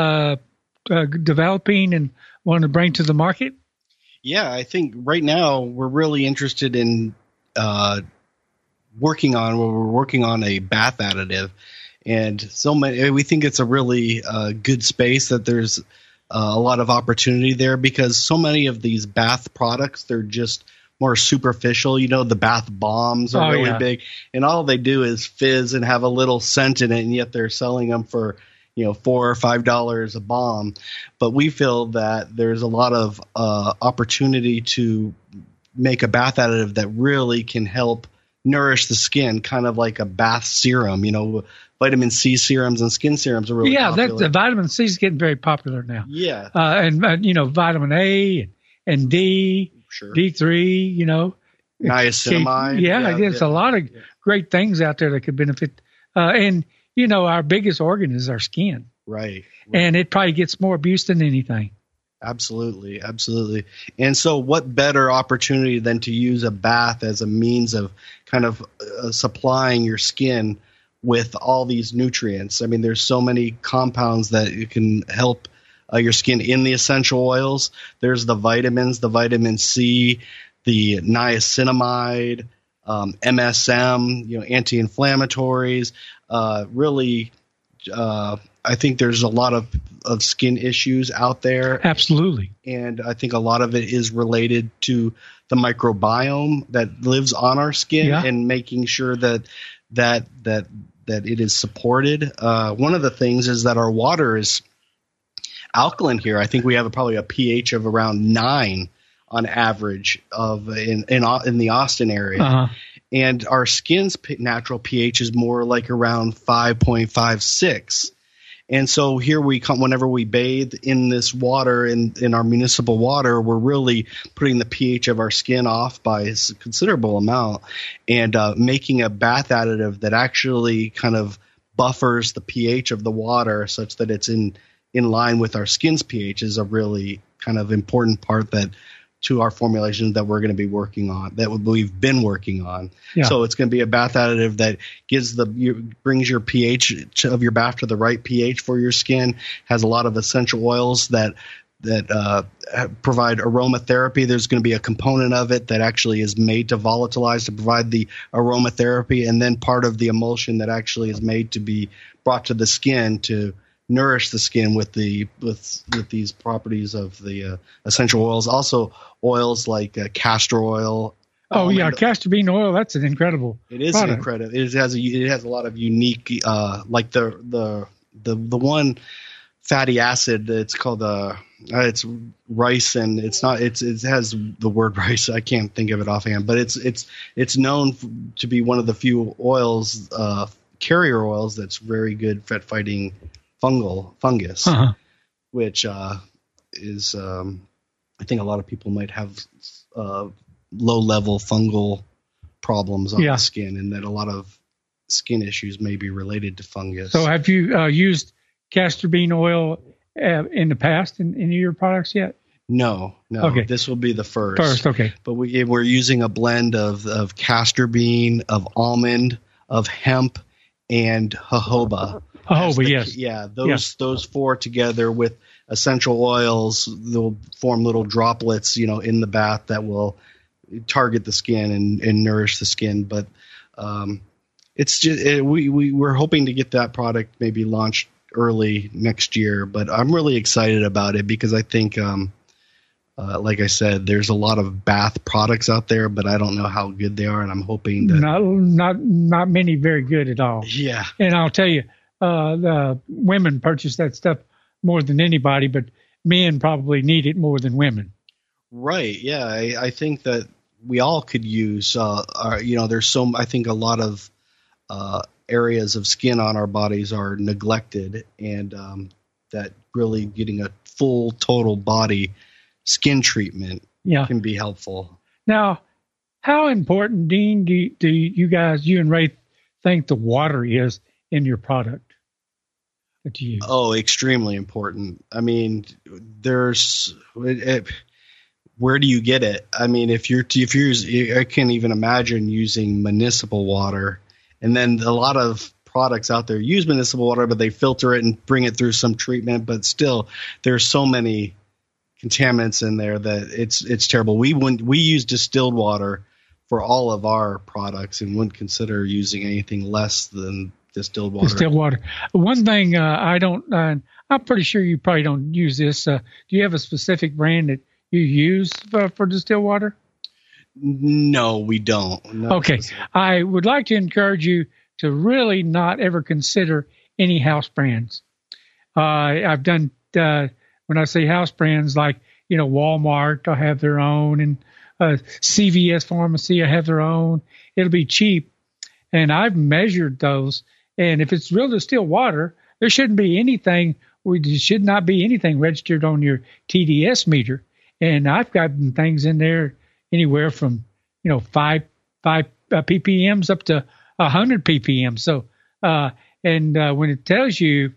developing and want to bring to the market? Yeah, I think right now we're really interested in working on a bath additive. And we think it's a really good space, that there's a lot of opportunity there, because so many of these bath products, they're just more superficial. You know, the bath bombs are really big, and all they do is fizz and have a little scent in it, and yet they're selling them for, $4 or $5 a bomb. But we feel that there's a lot of opportunity to make a bath additive that really can help nourish the skin, kind of like a bath serum. Vitamin C serums and skin serums are really popular. The vitamin C is getting very popular now. Yeah. And vitamin A and D, sure. D3, niacinamide. There's a lot of great things out there that could benefit. And our biggest organ is our skin. Right. And it probably gets more abuse than anything. Absolutely. And so what better opportunity than to use a bath as a means of kind of supplying your skin with all these nutrients. I mean, there's so many compounds that you can help your skin in the essential oils. There's the vitamins, the vitamin C, the niacinamide, MSM, anti-inflammatories. I think there's a lot of skin issues out there. Absolutely. And I think a lot of it is related to the microbiome that lives on our skin and making sure that it is supported. One of the things is that our water is alkaline here. I think we have probably a pH of around 9 on average in the Austin area. Uh-huh. And our skin's natural pH is more like around 5.56. And so here we come, whenever we bathe in this water, in our municipal water, we're really putting the pH of our skin off by a considerable amount, and making a bath additive that actually kind of buffers the pH of the water such that it's in in line with our skin's pH is a really kind of important part that to our formulation that we're going to be working on, that we've been working on. Yeah. So it's going to be a bath additive that brings your pH of your bath to the right pH for your skin, has a lot of essential oils that provide aromatherapy. There's going to be a component of it that actually is made to volatilize to provide the aromatherapy, and then part of the emulsion that actually is made to be brought to the skin to nourish the skin with these properties of the essential oils. Also, oils like castor oil. Oh yeah, castor bean oil. That's an incredible. It is product. incredible. It has a lot of unique, like the one fatty acid. It's called it's rice, and it has the word rice. I can't think of it offhand, but it's known to be one of the few oils, carrier oils, that's very good at fighting fungus, which is I think a lot of people might have low-level fungal problems on the skin, and that a lot of skin issues may be related to fungus. So have you used castor bean oil in the past in any of your products yet? No. Okay. This will be the first. First, okay. But we're using a blend of castor bean, of almond, of hemp, and jojoba. Jojoba, yes. Yeah, those four together with essential oils, they'll form little droplets, in the bath that will target the skin and nourish the skin. But it's just we're hoping to get that product maybe launched early next year. But I'm really excited about it because I think, like I said, there's a lot of bath products out there, but I don't know how good they are, and I'm hoping that not many very good at all. Yeah, and I'll tell you, the women purchase that stuff more than anybody, but men probably need it more than women. Right. Yeah, I think that we all could use. There's I think a lot of areas of skin on our bodies are neglected, and that really getting a full total body skin treatment can be helpful. Now, how important, Dean, do you guys, you and Ray, think the water is in your product that you use? Oh, extremely important. I mean, where do you get it? I mean, if you're I can't even imagine using municipal water. And then a lot of products out there use municipal water, but they filter it and bring it through some treatment. But still, there's so many contaminants in there that it's terrible. We use distilled water for all of our products and wouldn't consider using anything less than distilled water. Distilled water. One thing I don't, I'm pretty sure you probably don't use this. Do you have a specific brand that you use for distilled water? No, we don't. Okay. I would like to encourage you to really not ever consider any house brands. I've done, when I say house brands, like, Walmart, I have their own, and CVS Pharmacy, I have their own. It'll be cheap. And I've measured those. And if it's real distilled water, there shouldn't be anything, should not be anything registered on your TDS meter. And I've gotten things in there anywhere from, 5 ppms up to 100 ppm. So, when it tells you,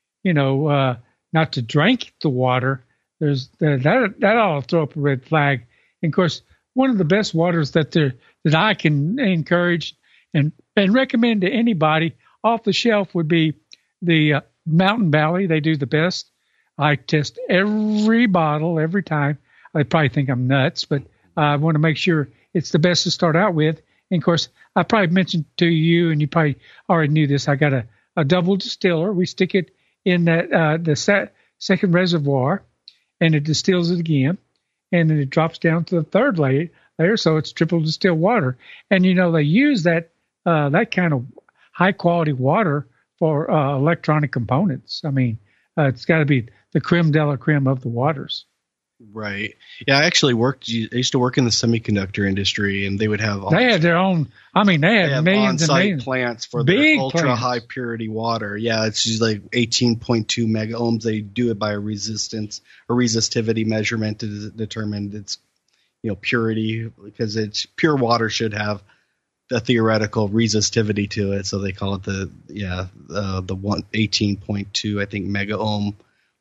not to drink the water, there's that ought to throw up a red flag. And of course, one of the best waters that I can encourage and recommend to anybody off the shelf would be the Mountain Valley. They do the best. I test every bottle every time. They probably think I'm nuts, but I want to make sure it's the best to start out with. And of course, I probably mentioned to you, and you probably already knew this, I got a double distiller. We stick it in that the second reservoir, and it distills it again, and then it drops down to the third layer, so it's triple distilled water. And they use that kind of high quality water for electronic components. I mean, it's got to be the creme de la creme of the waters. Right. Yeah, I actually I used to work in the semiconductor industry, and they would have they had their own. I mean, they had millions and millions plants for their ultra high purity water. Yeah, it's just like 18.2 mega ohms. They do it by a resistivity measurement to determine its purity, because it's pure water should have the theoretical resistivity to it. So they call it the 18.2 I think mega ohm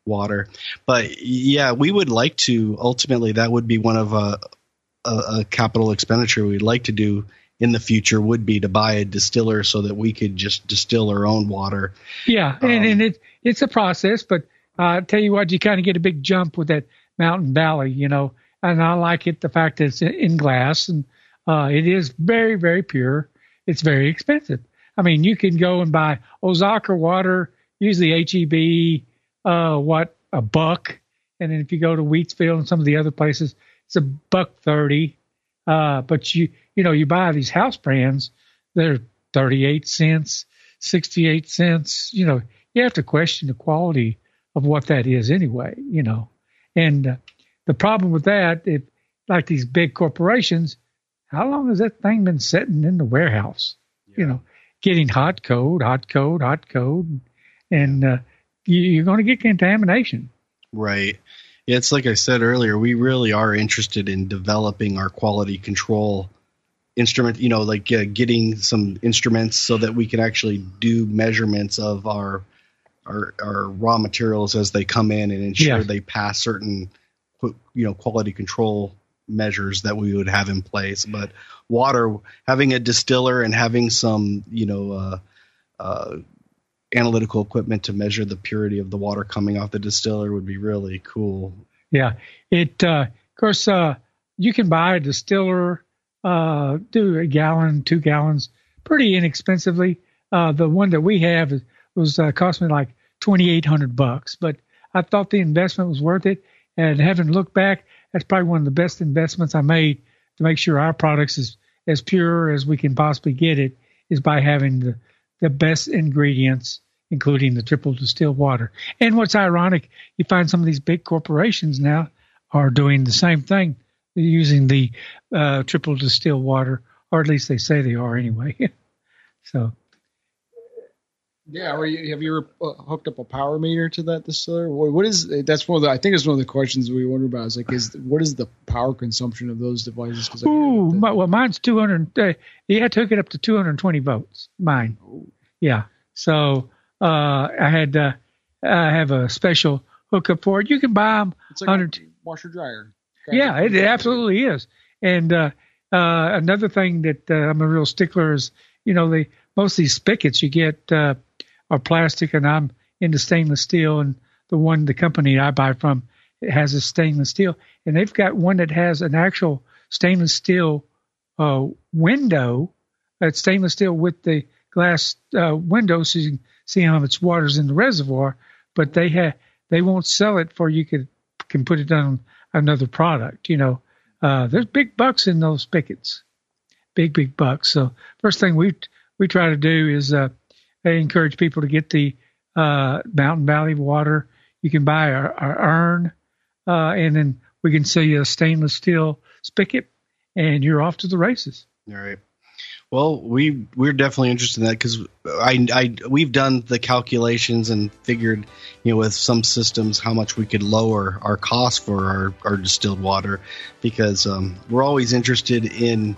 water. But yeah, we would like to, ultimately, that would be one of a capital expenditure we'd like to do in the future, would be to buy a distiller so that we could just distill our own water. Yeah, and it's a process, but I tell you what, you kind of get a big jump with that Mountain Valley, you know, and I like it, the fact that it's in glass, and it is very, very pure. It's very expensive. I mean, you can go and buy Osaka water, usually HEB, $1, and then if you go to Wheatsville and some of the other places, it's $1.30. But you buy these house brands, they're 38 cents, 68 cents. You know, you have to question the quality of what that is anyway, you know. And the problem with that, like these big corporations, how long has that thing been sitting in the warehouse? Yeah. You know, getting hot, cold, and you're going to get contamination. Right. Yeah, it's like I said earlier, we really are interested in developing our quality control instrument, you know, like getting some instruments so that we can actually do measurements of our raw materials as they come in and ensure they pass certain, you know, quality control measures that we would have in place. But water, having a distiller and having some, you know, analytical equipment to measure the purity of the water coming off the distiller would be really cool. Yeah. Of course, you can buy a distiller, do a gallon, 2 gallons, pretty inexpensively. The one that we have was cost me like $2,800, but I thought the investment was worth it. And having looked back, that's probably one of the best investments I made to make sure our products is as pure as we can possibly get it, is by having the best ingredients, including the triple distilled water. And what's ironic, you find some of these big corporations now are doing the same thing. They're using the triple distilled water, or at least they say they are anyway. So. Yeah, have you ever hooked up a power meter to that distiller? What is that's one of the? I think it's one of the questions we wonder about. Is like, what is the power consumption of those devices? Well, mine's 200. I took it up to 220 volts. Mine. Ooh. Yeah. So I have a special hookup for it. You can buy them. It's like a washer dryer. Yeah, it absolutely is. And another thing that I'm a real stickler is, you know, most of these spigots you get are plastic, and I'm into stainless steel. And the company I buy from, it has a stainless steel, and they've got one that has an actual stainless steel window. It's stainless steel with the glass window, so you can see how much water's in the reservoir. But they won't sell it for you can put it on another product. You know, there's big bucks in those spigots, big bucks. So first thing we try to do is encourage people to get the Mountain Valley water. You can buy our urn, and then we can sell you a stainless steel spigot, and you're off to the races. All right. Well, we're definitely interested in that because we've done the calculations and figured, you know, with some systems how much we could lower our cost for our distilled water, because we're always interested in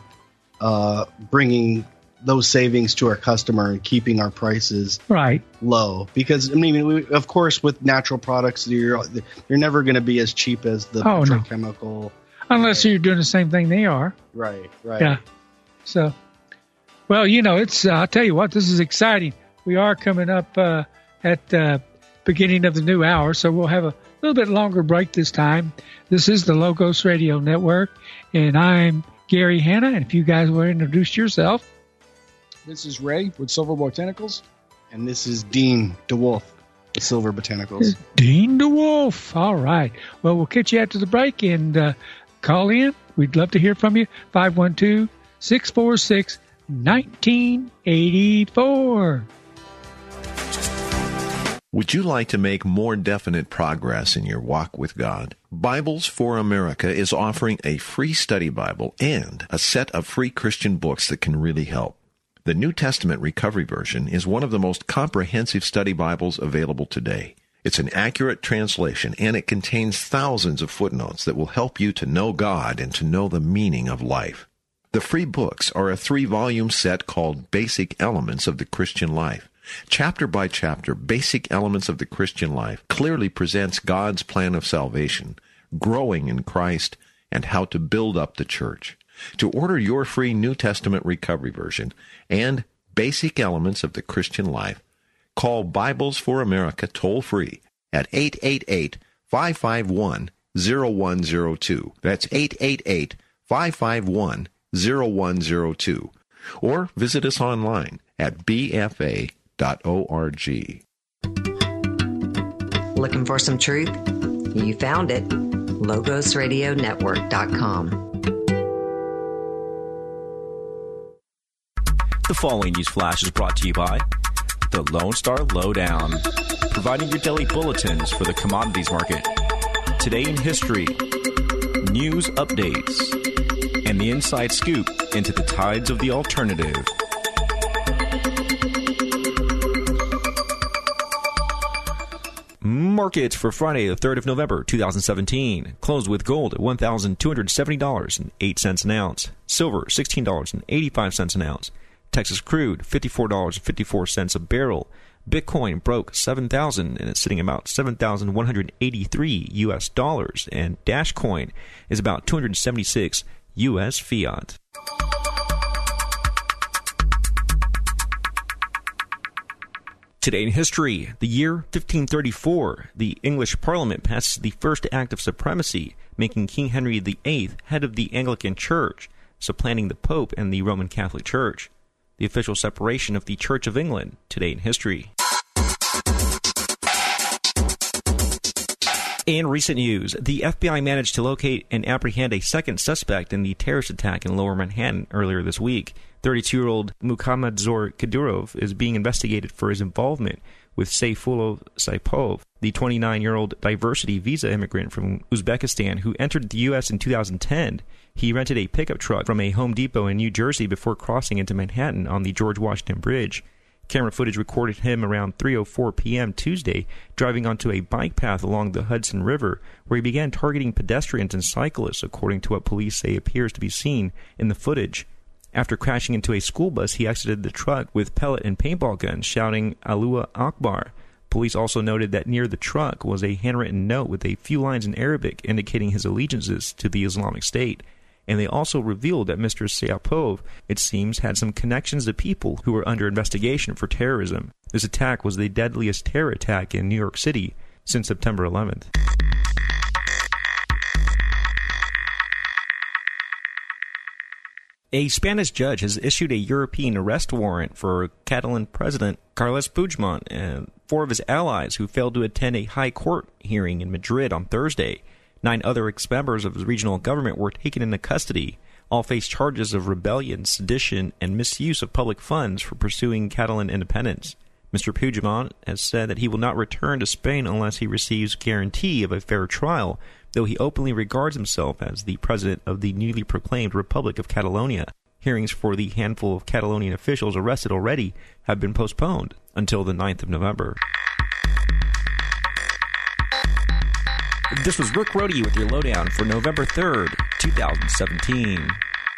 bringing those savings to our customer and keeping our prices low. Because I mean, of course, with natural products, you're never going to be as cheap as the petrochemical, unless you're doing the same thing they are. Right. Yeah. So, well, you know, I'll tell you what, this is exciting. We are coming up at the beginning of the new hour, so we'll have a little bit longer break this time. This is the Logos Radio Network, and I'm Gary Hanna. And if you guys will introduce yourself. This is Ray with Silver Botanicals. And this is Dean DeWolf with Silver Botanicals. Dean DeWolf. All right. Well, we'll catch you after the break and call in. We'd love to hear from you. 512-646-1984. Would you like to make more definite progress in your walk with God? Bibles for America is offering a free study Bible and a set of free Christian books that can really help. The New Testament Recovery Version is one of the most comprehensive study Bibles available today. It's an accurate translation, and it contains thousands of footnotes that will help you to know God and to know the meaning of life. The free books are a 3-volume set called Basic Elements of the Christian Life. Chapter by chapter, Basic Elements of the Christian Life clearly presents God's plan of salvation, growing in Christ, and how to build up the church. To order your free New Testament recovery version and Basic Elements of the Christian Life, call Bibles for America toll-free at 888-551-0102. That's 888-551-0102. Or visit us online at bfa.org. Looking for some truth? You found it. LogosRadioNetwork.com. The following news flash is brought to you by the Lone Star Lowdown, providing your daily bulletins for the commodities market. Today in history, news updates, and the inside scoop into the tides of the alternative. Markets for Friday, the 3rd of November, 2017. Closed with gold at $1,270.08 an ounce. Silver, $16.85 an ounce. Texas crude, $54.54 a barrel. Bitcoin broke 7,000 and it's sitting about 7,183 US dollars. And Dashcoin is about 276 US fiat. Today in history, the year 1534, the English Parliament passes the first Act of Supremacy, making King Henry VIII head of the Anglican Church, supplanting the Pope and the Roman Catholic Church. The official separation of the Church of England. Today in history. In recent news, the FBI managed to locate and apprehend a second suspect in the terrorist attack in Lower Manhattan earlier this week. 32-year-old Muhammadzour Kadyrov is being investigated for his involvement with Sayfullo Saipov, the 29-year-old diversity visa immigrant from Uzbekistan who entered the U.S. in 2010. He rented a pickup truck from a Home Depot in New Jersey before crossing into Manhattan on the George Washington Bridge. Camera footage recorded him around 3:04 p.m. Tuesday driving onto a bike path along the Hudson River, where he began targeting pedestrians and cyclists, according to what police say appears to be seen in the footage. After crashing into a school bus, he exited the truck with pellet and paintball guns, shouting Allahu Akbar. Police also noted that near the truck was a handwritten note with a few lines in Arabic indicating his allegiances to the Islamic State. And they also revealed that Mr. Saipov, it seems, had some connections to people who were under investigation for terrorism. This attack was the deadliest terror attack in New York City since September 11th. A Spanish judge has issued a European arrest warrant for Catalan President Carles Puigdemont and 4 of his allies who failed to attend a high court hearing in Madrid on Thursday. 9 other ex-members of his regional government were taken into custody. All face charges of rebellion, sedition, and misuse of public funds for pursuing Catalan independence. Mr. Puigdemont has said that he will not return to Spain unless he receives guarantee of a fair trial, though he openly regards himself as the president of the newly proclaimed Republic of Catalonia. Hearings for the handful of Catalonian officials arrested already have been postponed until the 9th of November. This was Rick Rohde with your lowdown for November 3rd, 2017.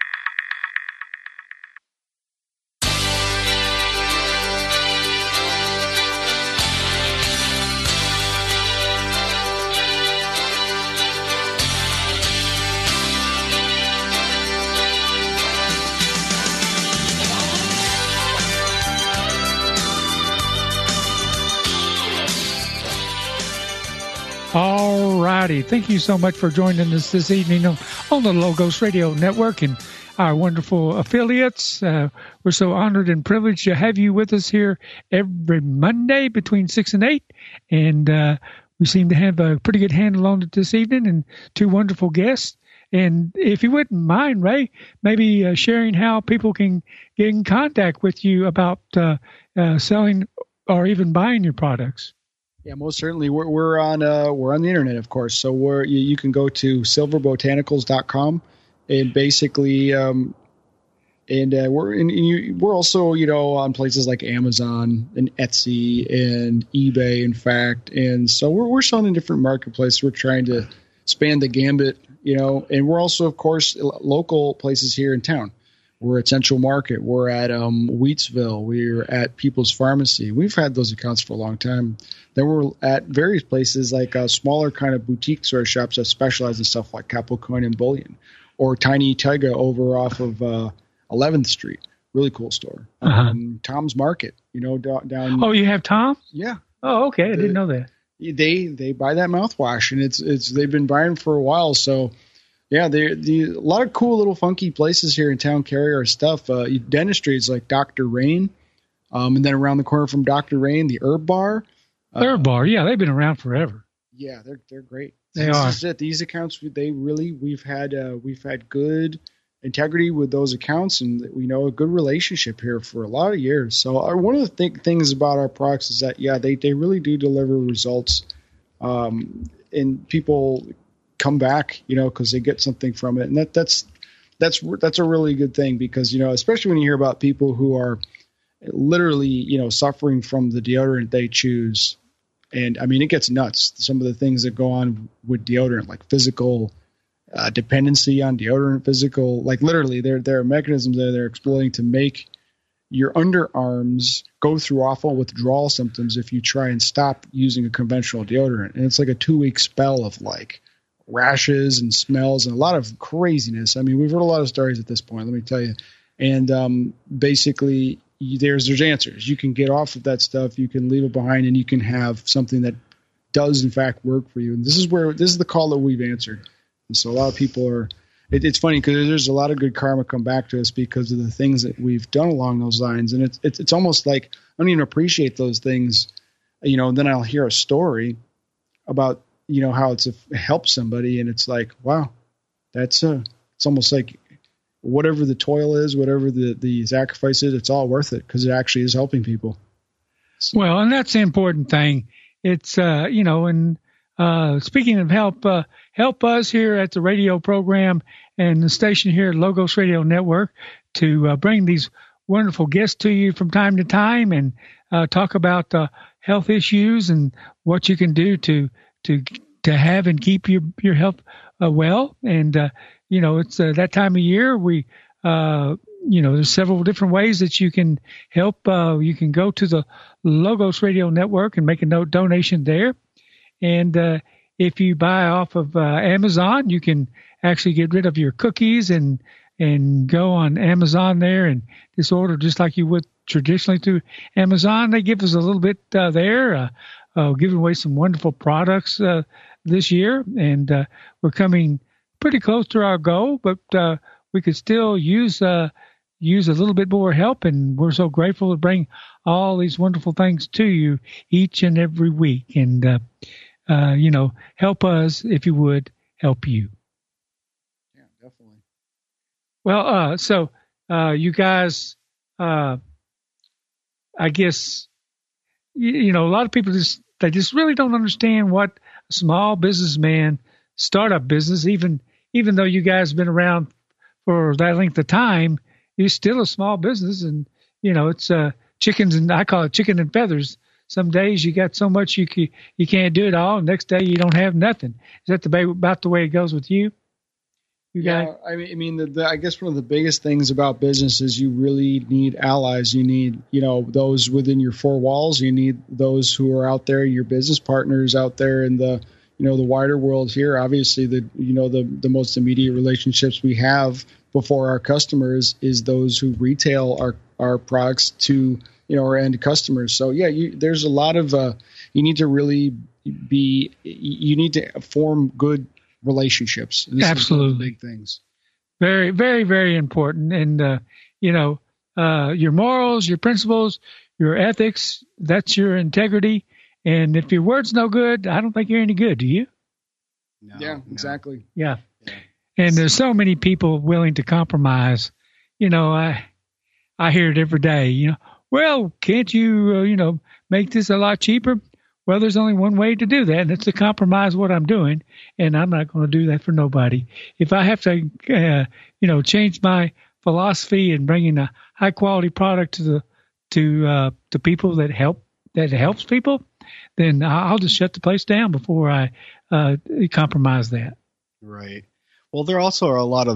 All righty. Thank you so much for joining us this evening on the Logos Radio Network and our wonderful affiliates. We're so honored and privileged to have you with us here every Monday between 6 and 8. And we seem to have a pretty good handle on it this evening and 2 wonderful guests. And if you wouldn't mind, Ray, maybe sharing how people can get in contact with you about selling or even buying your products. Yeah, most certainly. We're on the internet, of course. So you can go to silverbotanicals.com and basically we're also on places like Amazon and Etsy and eBay, in fact. And so we're selling in different marketplaces. We're trying to span the gambit, and we're also, of course, local places here in town. We're at Central Market. We're at Wheatsville. We're at People's Pharmacy. We've had those accounts for a long time. Then we're at various places like smaller kind of boutique sort of shops that specialize in stuff like Capital Coin and Bullion, or Tiny Tega over off of 11th Street. Really cool store. Tom's Market, down. Oh, you have Tom? Yeah. Oh, okay. I didn't know that. They buy that mouthwash, and it's they've been buying for a while. So, yeah, a lot of cool little funky places here in town carry our stuff. Dentistry is like Dr. Rain, and then around the corner from Dr. Rain, the Herb Bar. Herb Bar, yeah, they've been around forever. Yeah, they're great. They are. This is it. These accounts, we've had good integrity with those accounts, and we know a good relationship here for a lot of years. So one of the things about our products is that they really do deliver results, and people come back because they get something from it, and that's a really good thing, because especially when you hear about people who are literally suffering from the deodorant they choose, and I mean it gets nuts, some of the things that go on with deodorant, like physical dependency on deodorant, physical, like literally there are mechanisms that they're exploiting to make your underarms go through awful withdrawal symptoms if you try and stop using a conventional deodorant. And it's like a 2-week spell of like rashes and smells and a lot of craziness. I mean, we've heard a lot of stories at this point, let me tell you. And basically there's answers. You can get off of that stuff, you can leave it behind, and you can have something that does in fact work for you. And this is the call that we've answered. And so a lot of people are – it's funny because there's a lot of good karma come back to us because of the things that we've done along those lines. And it's almost like I don't even appreciate those things, and then I'll hear a story about, how it's helped somebody, and it's like, wow, it's almost like whatever the toil is, whatever the sacrifice is, it's all worth it because it actually is helping people. So. Well, and that's the important thing. It's, speaking of help us here at the radio program and the station here at Logos Radio Network to bring these wonderful guests to you from time to time and talk about health issues and what you can do to have and keep your health well. And, it's that time of year. We, there's several different ways that you can help. You can go to the Logos Radio Network and make a donation there. And if you buy off of Amazon, you can actually get rid of your cookies and go on Amazon there and just order just like you would traditionally through Amazon. They give us a little bit there, giving away some wonderful products this year. And we're coming pretty close to our goal, but we could still use a little bit more help. And we're so grateful to bring all these wonderful things to you each and every week. And help us if you would help you. Yeah, definitely. Well, so you guys, I guess, a lot of people they just really don't understand what a small businessman, startup business, even though you guys have been around for that length of time, you're still a small business, and it's chickens, and I call it chicken and feathers. Some days you got so much you can't do it all. Next day you don't have nothing. Is that about the way it goes with you? Yeah, I mean, I guess one of the biggest things about business is you really need allies. You need, those within your four walls. You need those who are out there, your business partners out there in the, the wider world here. Obviously, the most immediate relationships we have before our customers is those who retail our products to, our end customers. So yeah, there's a lot of you need to really you need to form good relationships. And this Absolutely, is one of the big things. Very, very, very important. And your morals, your principles, your ethics, that's your integrity. And if your word's no good, I don't think you're any good. Do you? No, yeah, exactly. Yeah. And there's so many people willing to compromise. I hear it every day. Well, can't you, make this a lot cheaper? Well, there's only one way to do that, and it's to compromise what I'm doing, and I'm not going to do that for nobody. If I have to, change my philosophy and bring in a high-quality product to people that helps people, then I'll just shut the place down before I compromise that. Right. Well, there also are a lot of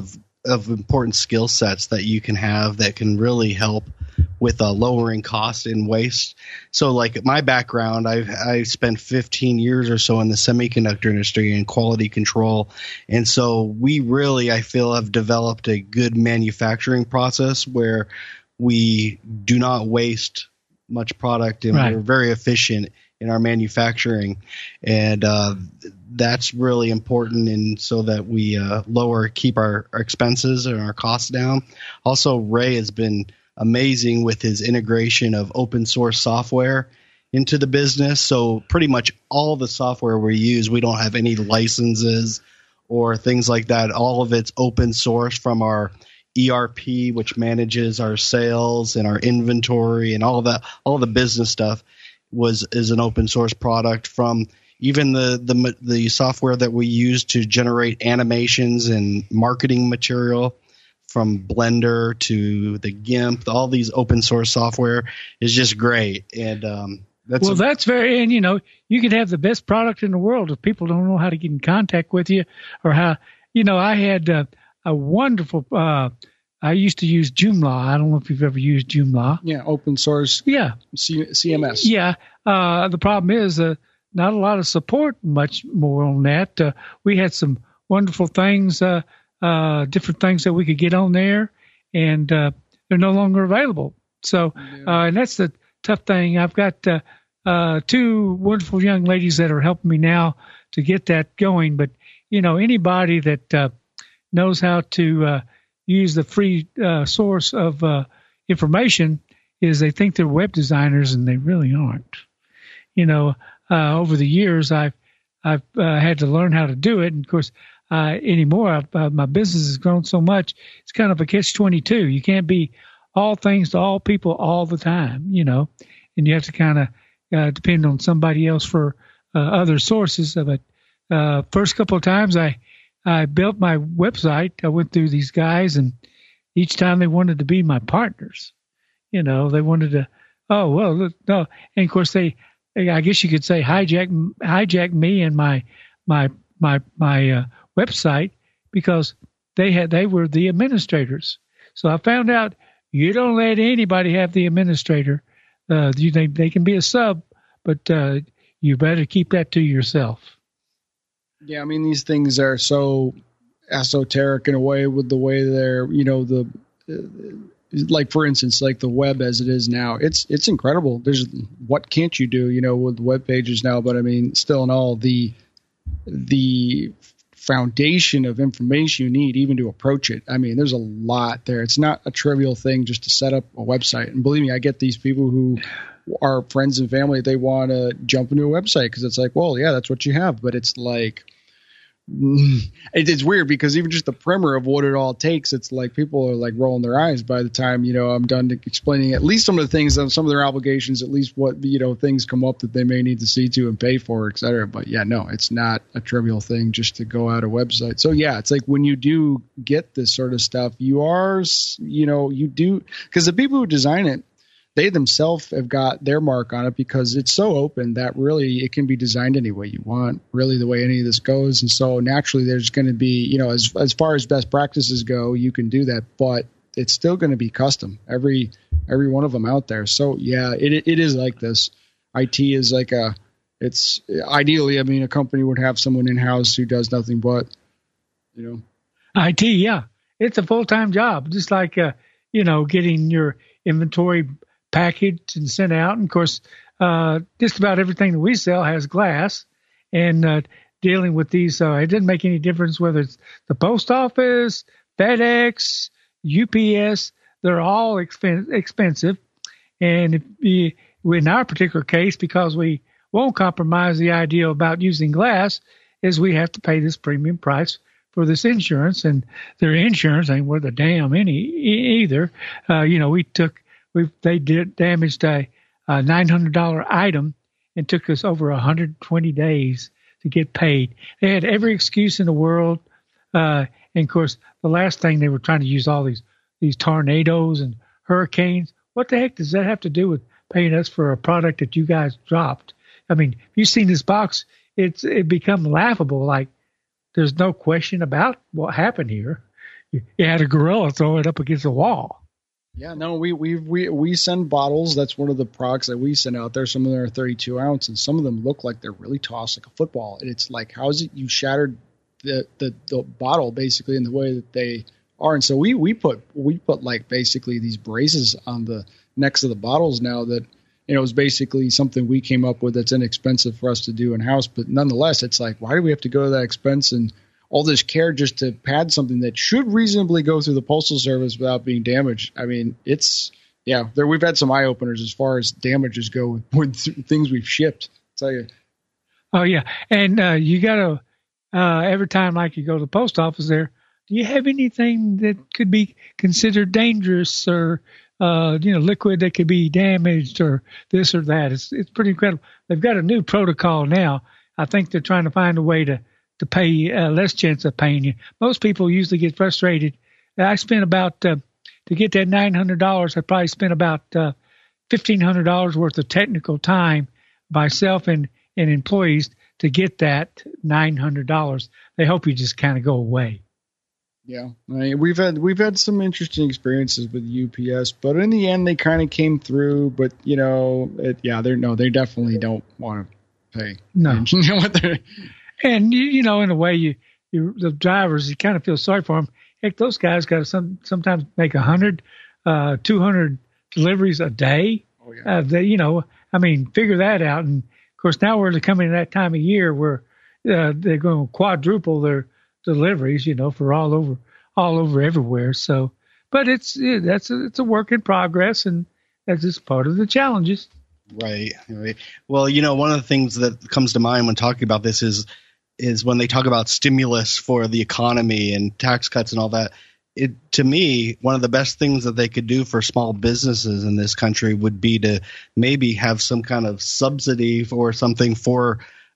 of important skill sets that you can have that can really help with lowering cost and waste. So like my background, I spent 15 years or so in the semiconductor industry and quality control. And so we really, I feel, have developed a good manufacturing process where we do not waste much product and we're very efficient in our manufacturing. And that's really important, and so that we keep our expenses and our costs down. Also, Ray has been amazing with his integration of open source software into the business. So pretty much all the software we use, we don't have any licenses or things like that. All of it's open source, from our ERP, which manages our sales and our inventory and all the business stuff is an open source product. From even the software that we use to generate animations and marketing material, from Blender to the GIMP, all these open source software is just great. And that's very, and you can have the best product in the world if people don't know how to get in contact with you, or how, I had a wonderful, I used to use Joomla. I don't know if you've ever used Joomla. Yeah, open source. Yeah. CMS. Yeah. The problem is not a lot of support much more on that. We had some wonderful things, different things that we could get on there, and they're no longer available. So, and that's the tough thing. I've got two wonderful young ladies that are helping me now to get that going. But, anybody that knows how to use the free source of information is they think they're web designers, and they really aren't. Over the years, I've had to learn how to do it. And of course, anymore, my business has grown so much, it's kind of a catch-22. You can't be all things to all people all the time, and you have to kind of depend on somebody else for other sources. But first couple of times I built my website, I went through these guys, and each time they wanted to be my partners. They wanted to, no. And of course I guess you could say hijack me and my website, because they were the administrators. So I found out you don't let anybody have the administrator. They can be a sub, but you better keep that to yourself. Yeah, I mean, these things are so esoteric in a way with the way they're, like, for instance, like the web as it is now, it's incredible. There's, what can't you do, with web pages now? But I mean, still in all, the foundation of information you need even to approach it. I mean, there's a lot there. It's not a trivial thing just to set up a website. And believe me, I get these people who are friends and family, they want to jump into a website because it's like, well, yeah, that's what you have. But it's like, it's weird because even just the primer of what it all takes, it's like people are like rolling their eyes by the time, I'm done explaining at least some of the things, some of their obligations, at least what, things come up that they may need to see to and pay for, et cetera. But yeah, no, it's not a trivial thing just to go out a website. So yeah, it's like when you do get this sort of stuff, you are, you do, because the people who design it, they themselves have got their mark on it because it's so open that really it can be designed any way you want, really the way any of this goes. And so naturally there's going to be, as far as best practices go, you can do that, but it's still going to be custom, every one of them out there. So yeah, it is like this. IT is like it's ideally, I mean, a company would have someone in-house who does nothing but, IT. Yeah. It's a full-time job, just like, getting your inventory packaged and sent out. And of course, just about everything that we sell has glass, and dealing with these, it doesn't make any difference whether it's the post office, FedEx, UPS, they're all expensive. And in our particular case, because we won't compromise the idea about using glass, is we have to pay this premium price for this insurance, and their insurance ain't worth a damn either. They damaged a $900 item and took us over 120 days to get paid. They had every excuse in the world. And of course, the last thing, they were trying to use all these tornadoes and hurricanes. What the heck does that have to do with paying us for a product that you guys dropped? I mean, if you've seen this box, it become laughable. Like, there's no question about what happened here. you had a gorilla throw it up against a wall. Yeah, no, we send bottles. That's one of the products that we send out there. Some of them are 32 ounce, and some of them look like they're really tossed like a football. And it's like, how is it you shattered the bottle basically in the way that they are? And so we put like basically these braces on the necks of the bottles now that, you know, is basically something we came up with that's inexpensive for us to do in house. But nonetheless, it's like, why do we have to go to that expense and all this care just to pad something that should reasonably go through the postal service without being damaged? I mean, we've had some eye openers as far as damages go with things we've shipped. I'll tell you. Oh yeah, and you got to every time like you go to the post office there. Do you have anything that could be considered dangerous or liquid that could be damaged or this or that? It's pretty incredible. They've got a new protocol now. I think they're trying to find a way to pay less chance of paying you. Most people usually get frustrated. I spent about to get that $900. I probably spent about $1,500 worth of technical time myself and employees to get that $900. They hope you just kind of go away. Yeah, I mean, we've had some interesting experiences with UPS, but in the end they kind of came through. But they definitely don't want to pay. No, you know what they're. And, in a way, the drivers, you kind of feel sorry for them. Heck, those guys got to sometimes make 100, 200 deliveries a day. Oh, yeah. Figure that out. And, of course, now we're coming to that time of year where they're going to quadruple their deliveries, for all over everywhere. So, but it's a work in progress, and that's just part of the challenges. Right. Well, one of the things that comes to mind when talking about this is when they talk about stimulus for the economy and tax cuts and all that. To me, one of the best things that they could do for small businesses in this country would be to maybe have some kind of subsidy or something for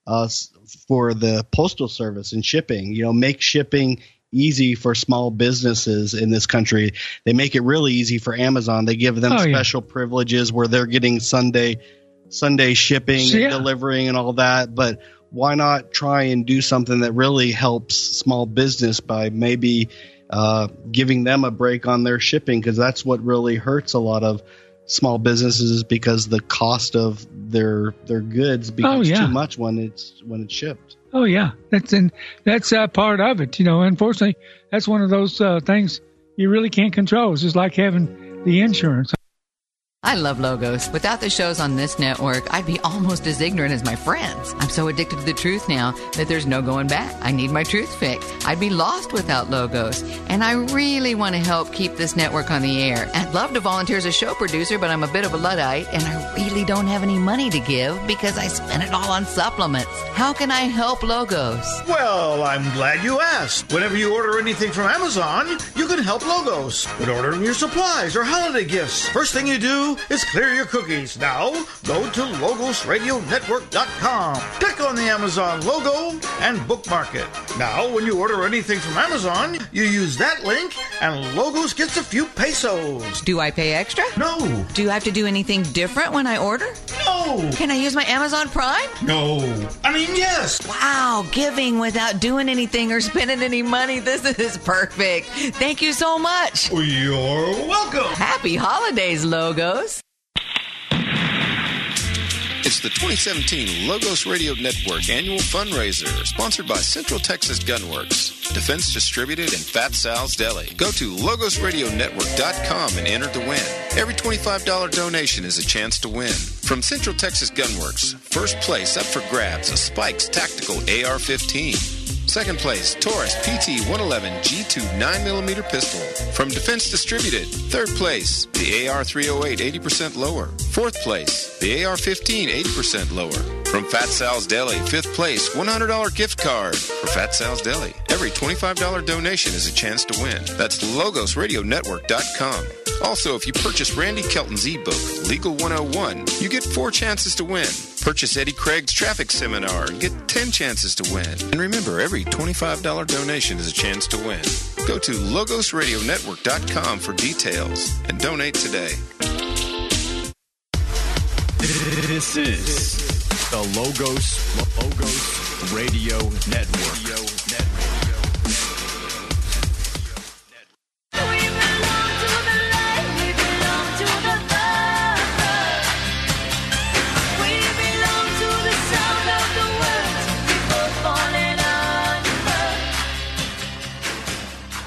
the postal service and shipping. Make shipping easy for small businesses in this country. They make it really easy for Amazon. They give them special privileges where they're getting Sunday shipping and delivering and all that. But why not try and do something that really helps small business by maybe giving them a break on their shipping? Because that's what really hurts a lot of small businesses, because the cost of their goods becomes too much when it's shipped. Oh yeah, that's part of it. Unfortunately, that's one of those things you really can't control. It's just like having the insurance. I love Logos. Without the shows on this network, I'd be almost as ignorant as my friends. I'm so addicted to the truth now that there's no going back. I need my truth fix. I'd be lost without Logos. And I really want to help keep this network on the air. I'd love to volunteer as a show producer, but I'm a bit of a Luddite, and I really don't have any money to give because I spend it all on supplements. How can I help Logos? Well, I'm glad you asked. Whenever you order anything from Amazon, you can help Logos. When ordering your supplies or holiday gifts, first thing you do is clear your cookies. Now, go to LogosRadioNetwork.com. Click on the Amazon logo and bookmark it. Now, when you order anything from Amazon, you use that link and Logos gets a few pesos. Do I pay extra? No. Do I have to do anything different when I order? No. Can I use my Amazon Prime? No. Yes. Wow, giving without doing anything or spending any money. This is perfect. Thank you so much. You're welcome. Happy holidays, Logos. It's the 2017 Logos Radio Network annual fundraiser, sponsored by Central Texas Gunworks, Defense Distributed, and Fat Sal's Deli. Go to LogosRadioNetwork.com and enter to win. Every $25 donation is a chance to win. From Central Texas Gunworks, first place up for grabs, a Spikes Tactical AR-15. Second place, Taurus PT-111 G2 9mm pistol. From Defense Distributed, third place, the AR-308 80% lower. Fourth place, the AR-15 80% lower. From Fat Sal's Deli, fifth place, $100 gift card for Fat Sal's Deli. Every $25 donation is a chance to win. That's LogosRadioNetwork.com. Also, if you purchase Randy Kelton's ebook, Legal 101, you get 4 chances to win. Purchase Eddie Craig's traffic seminar and get 10 chances to win. And remember, every $25 donation is a chance to win. Go to LogosRadioNetwork.com for details and donate today. This is the Logos Radio Network.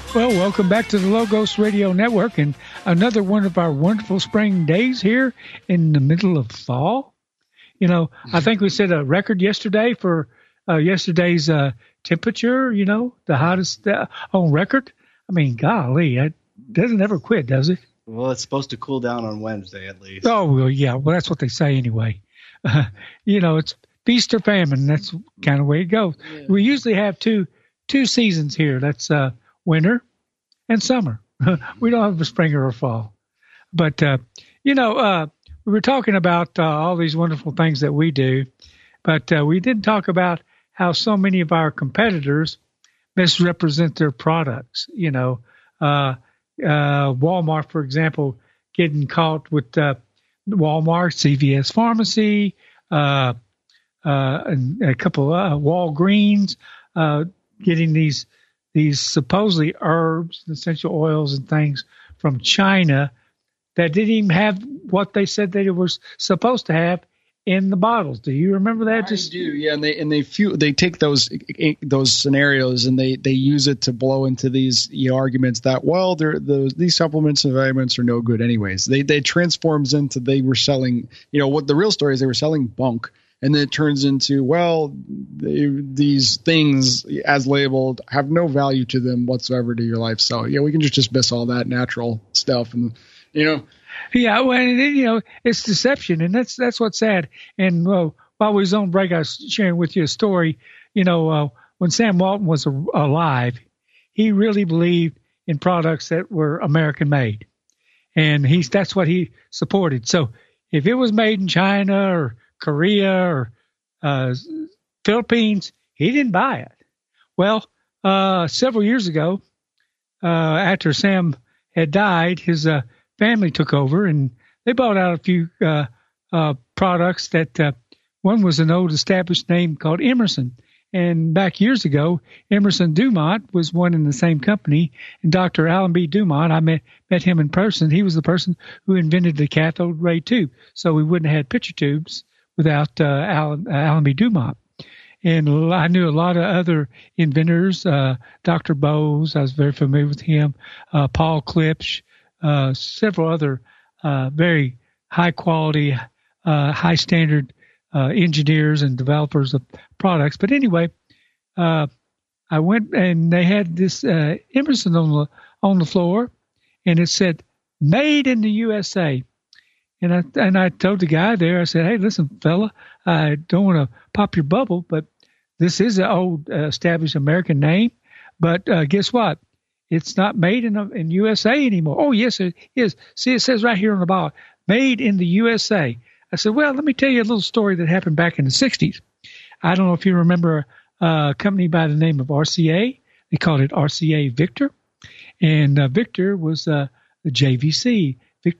Well, welcome back to the Logos Radio Network and another one of our wonderful spring days here in the middle of fall. You know, I think we set a record yesterday for yesterday's temperature, you know, the hottest on record. I mean, golly, it doesn't ever quit, does it? Well, it's supposed to cool down on Wednesday at least. Oh, well, yeah. Well, that's what they say anyway. You know, it's feast or famine. That's kind of the way it goes. Yeah. We usually have two seasons here. That's winter and summer. We don't have a spring or a fall. But, you know, we were talking about all these wonderful things that we do, but we didn't talk about how so many of our competitors misrepresent their products. You know, Walmart, for example, getting caught with Walmart, CVS Pharmacy, and a couple of Walgreens getting these supposedly herbs and essential oils and things from China that didn't even have what they said they were supposed to have in the bottles. Do you remember that? I do, yeah. And they take those scenarios and they use it to blow into these arguments that these supplements and vitamins are no good anyways. They transforms into they were selling, you know, what the real story is, they were selling bunk. And then it turns into, these things as labeled have no value to them whatsoever to your life. So, yeah, we can just dismiss all that natural stuff and, you know. Yeah, well, you know, it's deception, and that's what's sad. And while we was on break, I was sharing with you a story. You know, when Sam Walton was alive, he really believed in products that were American made, and that's what he supported. So if it was made in China or Korea or Philippines, he didn't buy it. Well, several years ago, after Sam had died, his family took over and they bought out a few products that one was an old established name called Emerson. And back years ago, Emerson Dumont was one in the same company. And Dr. Alan B. Dumont, I met him in person. He was the person who invented the cathode ray tube. So we wouldn't have had picture tubes without Alan B. Dumont. And I knew a lot of other inventors, Dr. Bose, I was very familiar with him, Paul Klipsch, several other very high-quality, high-standard engineers and developers of products. But anyway, I went and they had this Emerson on the floor, and it said, "Made in the USA." And I told the guy there, I said, "Hey, listen, fella, I don't want to pop your bubble, but this is an old established American name. But guess what? It's not made in USA anymore." "Oh, yes, it is. See, it says right here on the bottle, made in the USA." I said, "Well, let me tell you a little story that happened back in the 60s. I don't know if you remember a company by the name of RCA. They called it RCA Victor. And Victor was the JVC,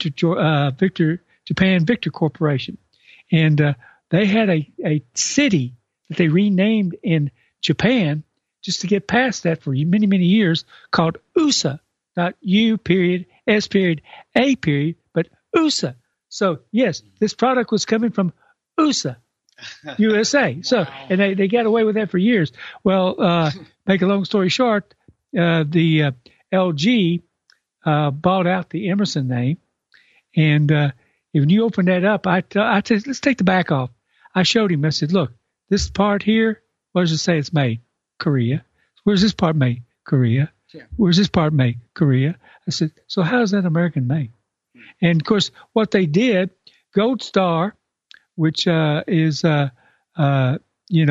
Japan Victor Corporation. And they had a city that they renamed in Japan just to get past that for many, many years, called USA, not U period, S period, A period, but USA. So, yes, this product was coming from USA, USA. So, and they got away with that for years. Well, make a long story short, the LG bought out the Emerson name. And when you open that up, I said, let's take the back off. I showed him. I said, look, this part here, what does it say it's made? Korea. Where's this part made? Korea. Yeah. Where's this part made? Korea. I said, so how is that American made? And, of course, what they did, Gold Star, which is, LG,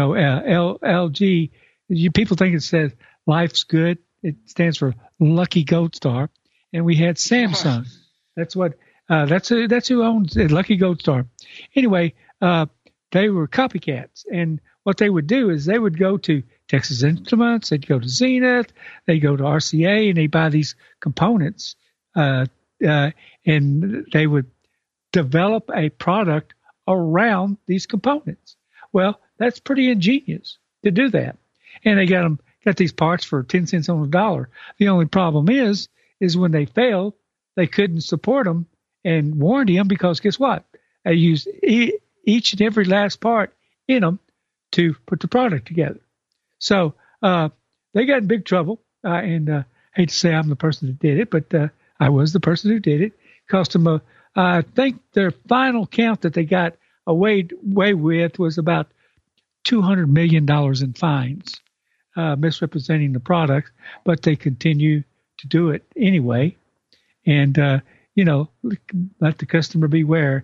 people think it says life's good. It stands for Lucky Gold Star. And we had Samsung. That's what that's who owns it, Lucky Gold Star. Anyway, they were copycats. And what they would do is they would go to Texas Instruments, they'd go to Zenith, they'd go to RCA, and they'd buy these components. And they would develop a product around these components. Well, that's pretty ingenious to do that. And they got these parts for 10 cents on the dollar. The only problem is when they failed, they couldn't support them and warranty them because guess what? They used each and every last part in them to put the product together. So they got in big trouble. And hate to say I'm the person who did it, but I was the person who did it. Cost them I think their final count that they got away with was about $200 million in fines, misrepresenting the product, but they continue to do it anyway. And, let the customer beware.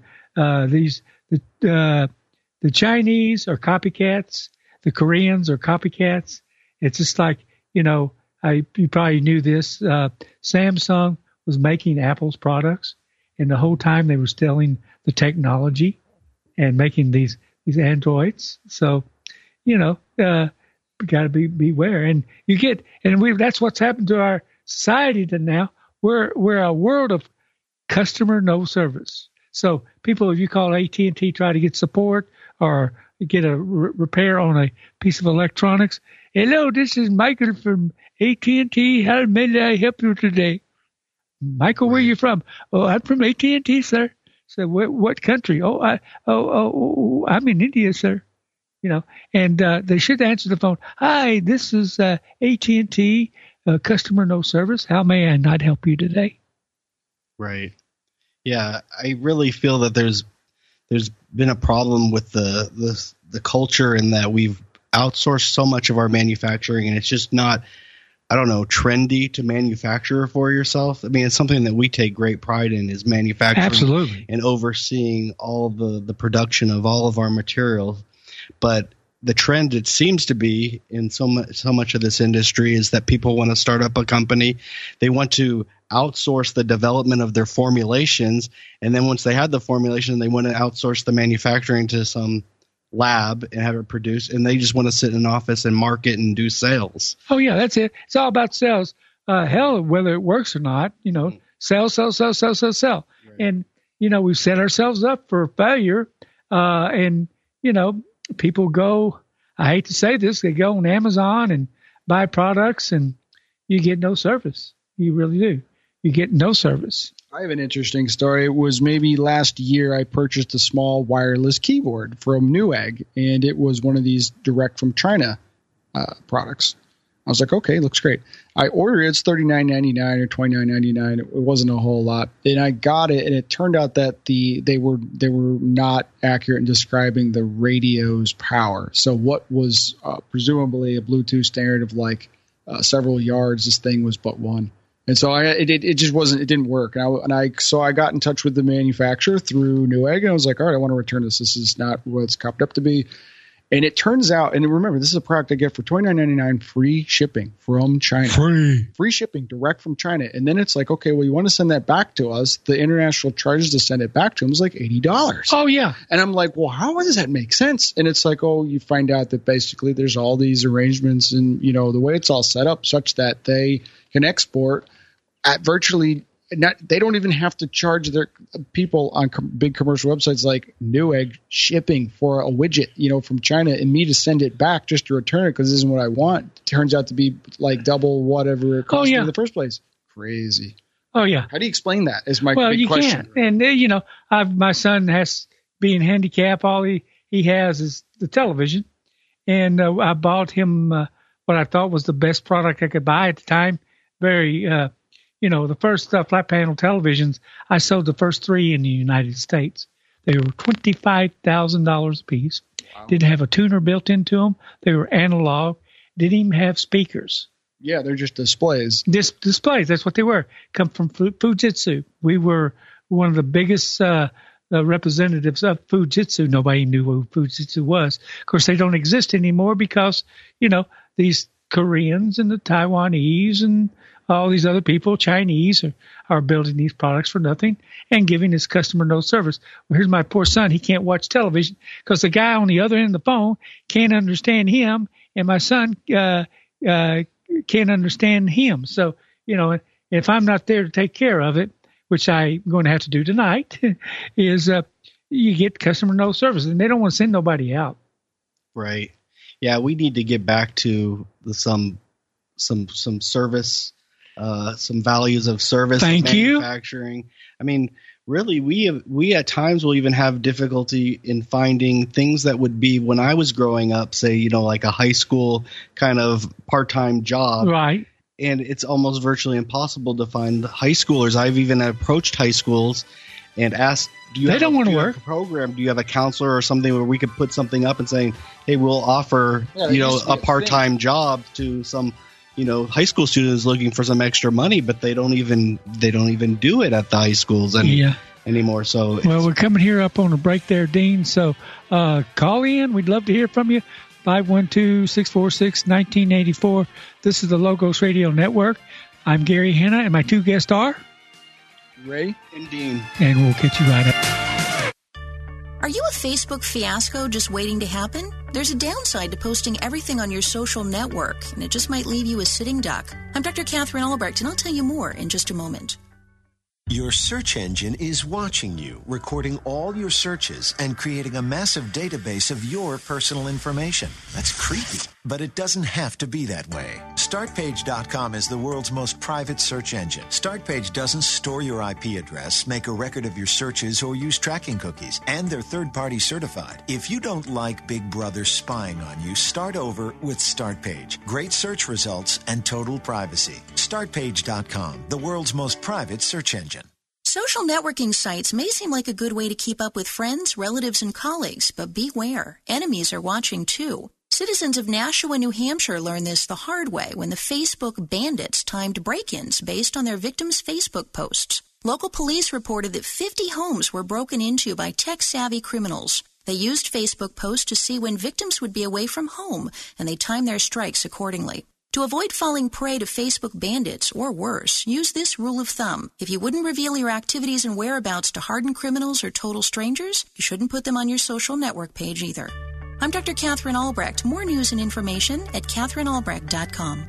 The Chinese are copycats. The Koreans are copycats. It's just like, you probably knew this. Samsung was making Apple's products, and the whole time they were stealing the technology and making these Androids. So, got to beware. And that's what's happened to our society now. We're a world of customer no service. So people, if you call AT&T, try to get support or get a repair on a piece of electronics. Hello, this is Michael from AT&T. How may I help you today? Michael, where are you from? Oh, I'm from AT&T, sir. So what country? I'm in India, sir. And they should answer the phone. Hi, this is AT&T, customer no service. How may I not help you today? Right. Yeah, I really feel that there's been a problem with the culture in that we've outsourced so much of our manufacturing, and it's just not, I don't know, trendy to manufacture for yourself. I mean, it's something that we take great pride in, is manufacturing. Absolutely. And overseeing all the production of all of our materials. But the trend, it seems to be in so much of this industry, is that people want to start up a company. They want to outsource the development of their formulations, and then once they have the formulation, they want to outsource the manufacturing to some lab and have it produced, and they just want to sit in an office and market and do sales. Oh yeah, that's it. It's all about sales. Hell, whether it works or not, sell. Right. And we've set ourselves up for failure. And people go, I hate to say this, they go on Amazon and buy products, and you get no service. You really do. You get no service. I have an interesting story. It was maybe last year I purchased a small wireless keyboard from Newegg, and it was one of these direct from China products. I was like, okay, looks great. I ordered it. It's $39.99 or $29.99. It wasn't a whole lot, and I got it. And it turned out that they were not accurate in describing the radio's power. So what was presumably a Bluetooth standard of like several yards, this thing was but one. And so it just wasn't, it didn't work. So I got in touch with the manufacturer through Newegg, and I was like, all right, I want to return this. This is not what it's copped up to be. And it turns out, and remember, this is a product I get for $29.99 free shipping from China. Free shipping direct from China. And then it's like, okay, well, you want to send that back to us. The international charges to send it back to them is like $80. Oh, yeah. And I'm like, well, how does that make sense? And it's like, oh, you find out that basically there's all these arrangements, and, the way it's all set up such that they can export at virtually they don't even have to charge their people on big commercial websites like Newegg shipping for a widget, from China, and me to send it back just to return it because this isn't what I want. It turns out to be like double whatever it cost me in the first place. Crazy. Oh, yeah. How do you explain that is my big question. Well, you can't. And, my son has, being handicapped, all he has is the television. And I bought him what I thought was the best product I could buy at the time. Very the first flat panel televisions, I sold the first 3 in the United States. They were $25,000 a piece. Wow. Didn't have a tuner built into them. They were analog. Didn't even have speakers. Yeah, they're just displays. Displays, that's what they were. Come from Fujitsu. We were one of the biggest representatives of Fujitsu. Nobody knew who Fujitsu was. Of course, they don't exist anymore because, these Koreans and the Taiwanese and all these other people, Chinese, are building these products for nothing and giving his customer no service. Well, here's my poor son. He can't watch television because the guy on the other end of the phone can't understand him, and my son can't understand him. So, if I'm not there to take care of it, which I'm going to have to do tonight, is you get customer no service, and they don't want to send nobody out. Right. Yeah, we need to get back to some service. Some values of service, manufacturing. I mean, really, we at times will even have difficulty in finding things that would be, when I was growing up, say, like a high school kind of part-time job. Right. and it's almost virtually impossible to find high schoolers. I've even approached high schools and asked, They don't want to work. Program? Do you have a counselor or something where we could put something up and saying, hey, we'll offer a part-time job to some high school students looking for some extra money, but they don't even do it at the high schools anymore. So we're coming here up on a break there, Dean. So call in. We'd love to hear from you. 512-646-1984. This is the Logos Radio Network. I'm Gary Hanna, and my two guests are Ray and Dean. And we'll catch you right up. Are you a Facebook fiasco just waiting to happen? There's a downside to posting everything on your social network, and it just might leave you a sitting duck. I'm Dr. Catherine Albrecht, and I'll tell you more in just a moment. Your search engine is watching you, recording all your searches and creating a massive database of your personal information. That's creepy, but it doesn't have to be that way. Startpage.com is the world's most private search engine. Startpage doesn't store your IP address, make a record of your searches, or use tracking cookies, and they're third-party certified. If you don't like Big Brother spying on you, start over with Startpage. Great search results and total privacy. Startpage.com, the world's most private search engine. Social networking sites may seem like a good way to keep up with friends, relatives, and colleagues, but beware. Enemies are watching too. Citizens of Nashua, New Hampshire learned this the hard way when the Facebook bandits timed break-ins based on their victims' Facebook posts. Local police reported that 50 homes were broken into by tech-savvy criminals. They used Facebook posts to see when victims would be away from home, and they timed their strikes accordingly. To avoid falling prey to Facebook bandits, or worse, use this rule of thumb. If you wouldn't reveal your activities and whereabouts to hardened criminals or total strangers, you shouldn't put them on your social network page either. I'm Dr. Catherine Albrecht. More news and information at CatherineAlbrecht.com.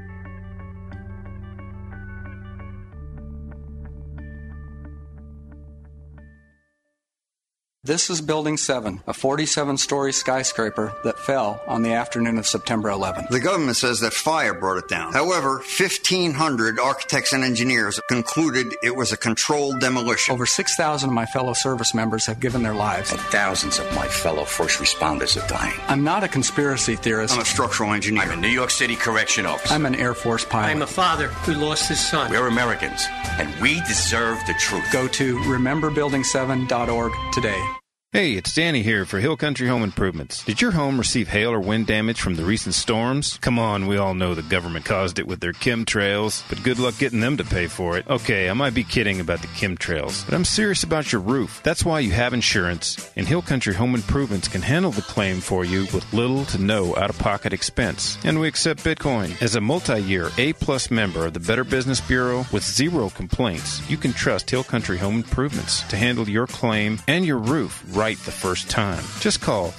This is Building 7, a 47-story skyscraper that fell on the afternoon of September 11th. The government says that fire brought it down. However, 1,500 architects and engineers concluded it was a controlled demolition. Over 6,000 of my fellow service members have given their lives. And thousands of my fellow first responders are dying. I'm not a conspiracy theorist. I'm a structural engineer. I'm a New York City correction officer. I'm an Air Force pilot. I'm a father who lost his son. We're Americans, and we deserve the truth. Go to rememberbuilding7.org today. Hey, it's Danny here for Hill Country Home Improvements. Did your home receive hail or wind damage from the recent storms? Come on, we all know the government caused it with their chemtrails, but good luck getting them to pay for it. Okay, I might be kidding about the chemtrails, but I'm serious about your roof. That's why you have insurance, and Hill Country Home Improvements can handle the claim for you with little to no out-of-pocket expense. And we accept Bitcoin. As a multi-year A-plus member of the Better Business Bureau with 0 complaints, you can trust Hill Country Home Improvements to handle your claim and your roof right the first time. Just call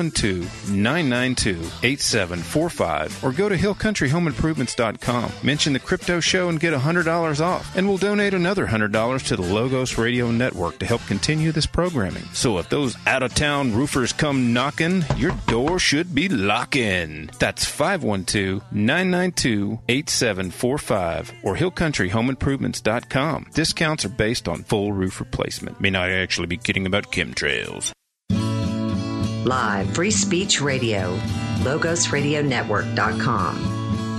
512-992-8745 or go to hillcountryhomeimprovements.com. Mention the Crypto Show and get $100 off. And we'll donate another $100 to the Logos Radio Network to help continue this programming. So if those out-of-town roofers come knocking, your door should be locking. That's 512-992-8745 or hillcountryhomeimprovements.com. Discounts are based on full roof replacement. May not actually be kidding about chemtrails. Live Free Speech Radio, LogosRadioNetwork.com.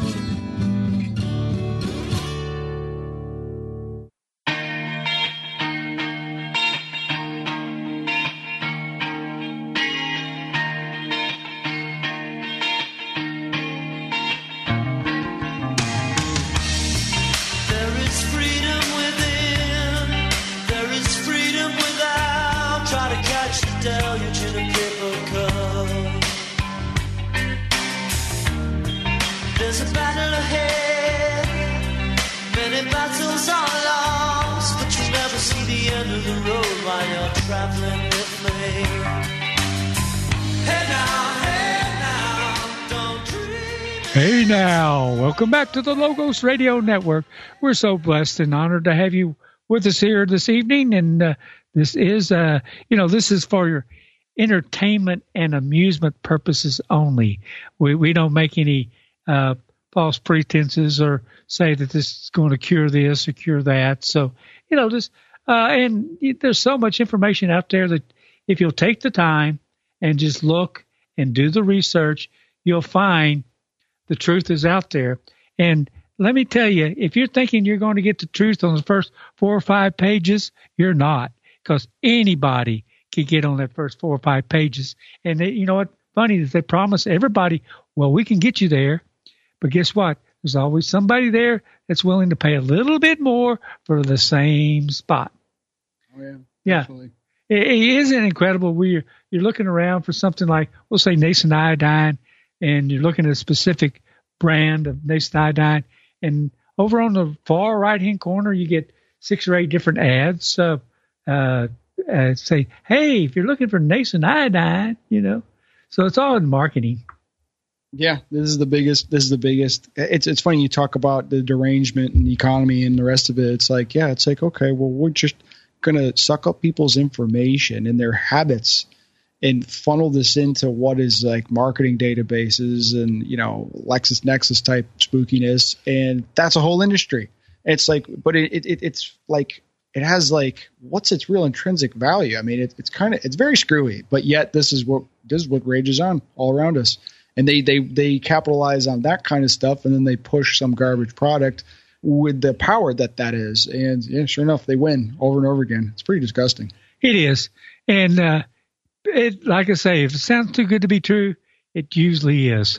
Hey now, welcome back to the Logos Radio Network. We're so blessed and honored to have you with us here this evening. And this is, this is for your entertainment and amusement purposes only. We don't make any false pretenses or say that this is going to cure this or cure that. So, and there's so much information out there that if you'll take the time and just look and do the research, you'll find the truth is out there. And let me tell you, if you're thinking you're going to get the truth on the first 4 or 5 pages, you're not, because anybody can get on that first 4 or 5 pages. And they, you know what? Funny is they promise everybody, well, we can get you there. But guess what? There's always somebody there that's willing to pay a little bit more for the same spot. Oh, yeah. Yeah. Definitely. It isn't incredible where you're looking around for something like, we'll say, nascent iodine, and you're looking at a specific brand of nascent iodine. And over on the far right-hand corner, you get 6 or 8 different ads. Say, hey, if you're looking for nascent iodine, you know. So it's all in marketing. Yeah, this is the biggest. It's funny you talk about the derangement and the economy and the rest of it. It's like, yeah, it's like, okay, well, we're just going to suck up people's information and their habits and funnel this into what is like marketing databases and, you know, LexisNexis type spookiness. And that's a whole industry. It's like, but it's like, it has like, what's its real intrinsic value? I mean, it's very screwy, but yet this is what rages on all around us. And they capitalize on that kind of stuff, and then they push some garbage product with the power that is. And yeah, sure enough, they win over and over again. It's pretty disgusting. It is. And it, like I say, if it sounds too good to be true, it usually is.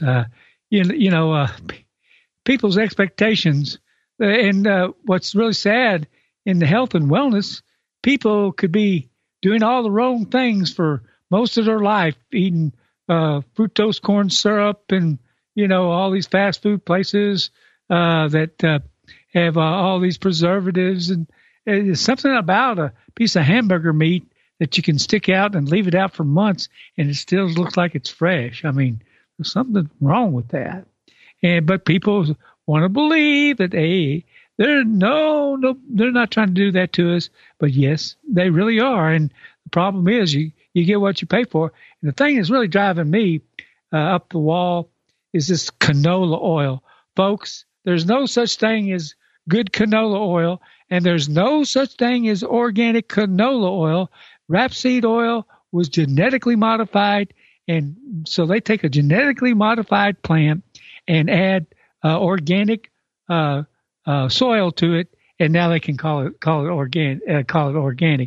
People's expectations. And what's really sad in the health and wellness, people could be doing all the wrong things for most of their life, eating fructose corn syrup and, you know, all these fast food places that have all these preservatives. And there's something about a piece of hamburger meat that you can stick out and leave it out for months and it still looks like it's fresh. I mean, there's something wrong with that. But people want to believe that, hey, they're not trying to do that to us. But yes, they really are. And the problem is you get what you pay for. And the thing that's really driving me up the wall is this canola oil. Folks, there's no such thing as good canola oil, and there's no such thing as organic canola oil. Rapeseed oil was genetically modified, and so they take a genetically modified plant and add organic soil to it, and now they can call it organic.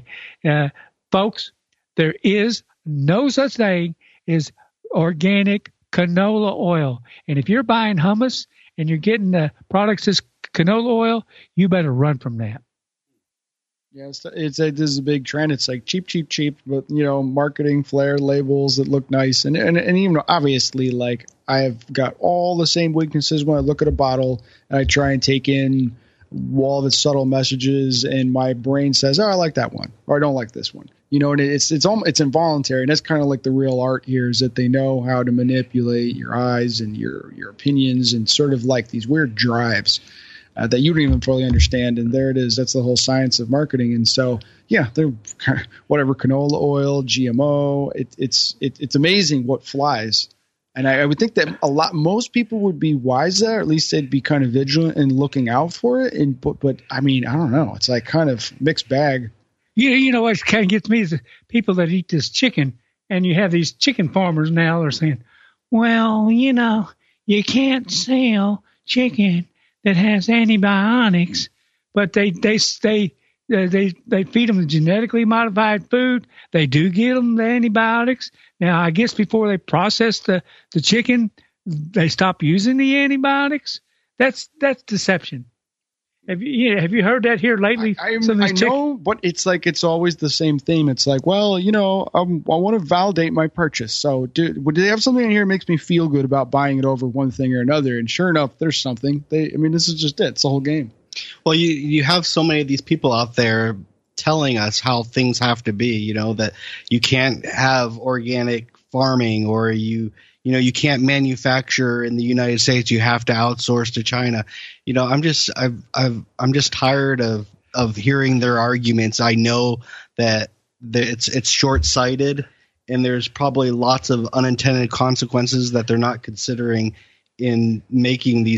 Folks, there is no such thing as organic canola oil. And if you're buying hummus and you're getting the products as canola oil, you better run from that. Yeah, this is a big trend. It's like cheap, but, you know, marketing flair labels that look nice. And even obviously, like, I have got all the same weaknesses when I look at a bottle and I try and take in all of its subtle messages, and my brain says, oh, I like that one, or I don't like this one. You know, and it's involuntary, and that's kind of like the real art here, is that they know how to manipulate your eyes and your opinions, and sort of like these weird drives that you don't even fully understand. And there it is. That's the whole science of marketing. And so, yeah, they're kind of whatever, canola oil, GMO. It's amazing what flies. And I would think that most people would be wiser, or at least they'd be kind of vigilant and looking out for it. But I mean, I don't know. It's like kind of mixed bag. You know what kind of gets me is the people that eat this chicken, and you have these chicken farmers now that are saying, well, you know, you can't sell chicken that has antibiotics, but they feed them genetically modified food. They do give them the antibiotics. Now, I guess before they process the chicken, they stop using the antibiotics. That's deception. Have you heard that here lately? I know, but it's like it's always the same theme. It's like, well, you know, I want to validate my purchase. So do they have something in here that makes me feel good about buying it over one thing or another? And sure enough, there's something. This is just it. It's the whole game. Well, you have so many of these people out there telling us how things have to be, you know, that you can't have organic farming, or you can't manufacture in the United States. You have to outsource to China. You know, I'm just tired of hearing their arguments. I know that it's short-sighted, and there's probably lots of unintended consequences that they're not considering in making these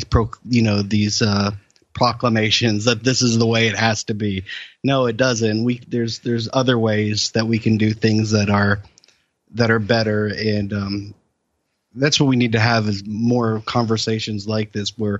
proclamations that this is the way it has to be. No, it doesn't. There's other ways that we can do things that are better, and that's what we need to have, is more conversations like this where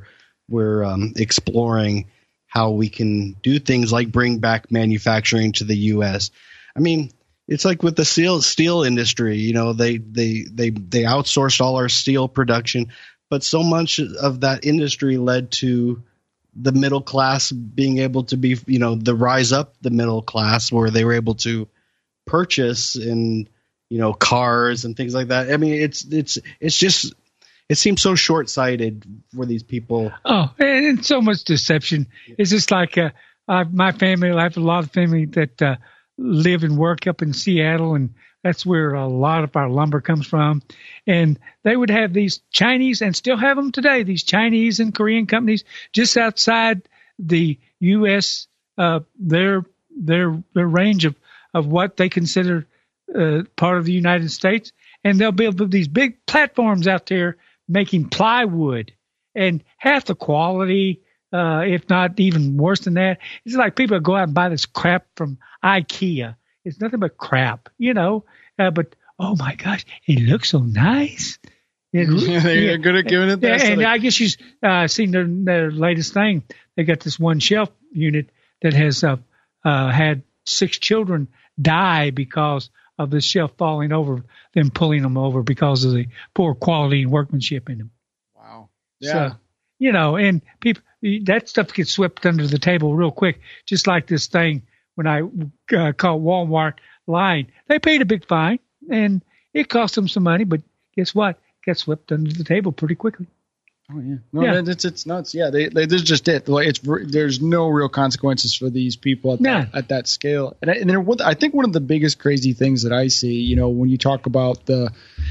exploring how we can do things like bring back manufacturing to the U.S. I mean, it's like with the steel industry. You know, they outsourced all our steel production, but so much of that industry led to the middle class being able to be, you know, the rise up the middle class, where they were able to purchase and, you know, cars and things like that. I mean, it's just, it seems so short-sighted for these people. Oh, and so much deception. It's just like my family. I have a lot of family that live and work up in Seattle, and that's where a lot of our lumber comes from. And they would have these Chinese, and still have them today, these Chinese and Korean companies just outside the U.S., their range of what they consider part of the United States. And they'll build these big platforms out there making plywood, and half the quality, if not even worse than that. It's like people go out and buy this crap from IKEA. It's nothing but crap, you know. But oh my gosh, it looks so nice. They're good at giving it that. And I guess you've seen their latest thing. They got this one shelf unit that has had 6 children die because of the shelf falling over, them pulling them over because of the poor quality and workmanship in them. Wow. Yeah. So, you know, and people, that stuff gets swept under the table real quick. Just like this thing when I caught Walmart lying. They paid a big fine, and it cost them some money, but guess what? It got swept under the table pretty quickly. Oh yeah, no, it's nuts. Yeah, this is just it. Like, there's no real consequences for these people at that scale. And I think one of the biggest crazy things that I see, you know, when you talk about the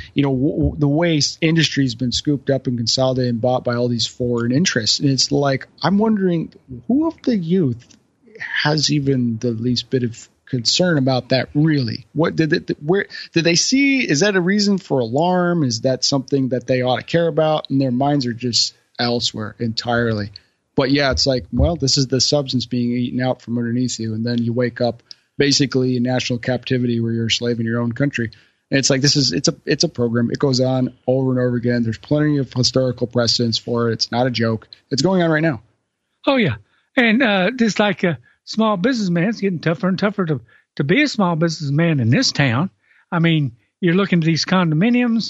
way industry's been scooped up and consolidated and bought by all these foreign interests, and it's like I'm wondering who of the youth has even the least bit of concern about that. Really, what did they see? Is that a reason for alarm? Is that something that they ought to care about? And their minds are just elsewhere entirely. But yeah, it's like, well, this is the substance being eaten out from underneath you, and then you wake up basically in national captivity where you're a slave in your own country. And it's like it's a program. It goes on over and over again. There's plenty of historical precedents for it. It's not a joke. It's going on right now. Oh yeah, and just like a small businessman, it's getting tougher and tougher to be a small businessman in this town. I mean, you're looking at these condominiums.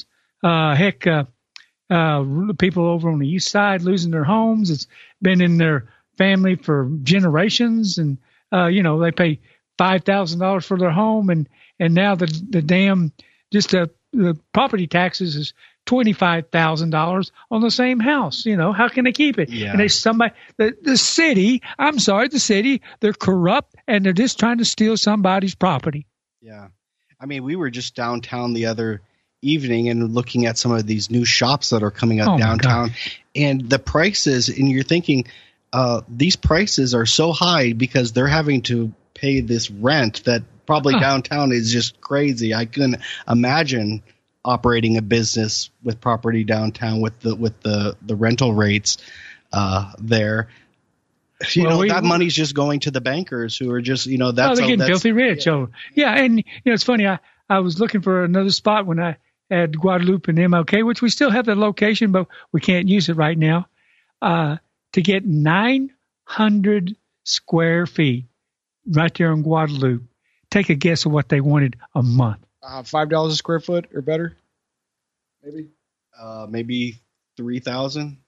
People over on the east side losing their homes. It's been in their family for generations, and they pay $5,000 for their home, and now the damn just the property taxes is $25,000 on the same house. You know, how can they keep it? Yeah. And the city, they're corrupt, and they're just trying to steal somebody's property. Yeah. I mean, we were just downtown the other evening and looking at some of these new shops that are coming up downtown, and the prices, and you're thinking, these prices are so high because they're having to pay this rent that probably downtown is just crazy. I couldn't imagine operating a business with property downtown with the rental rates there. That money's just going to the bankers who are just, that's they're getting filthy rich. Yeah. And it's funny. I was looking for another spot when I had Guadalupe and MLK, which we still have the location, but we can't use it right now, to get 900 square feet right there in Guadalupe. Take a guess of what they wanted a month. $5 a square foot or better, maybe. Maybe $3,000.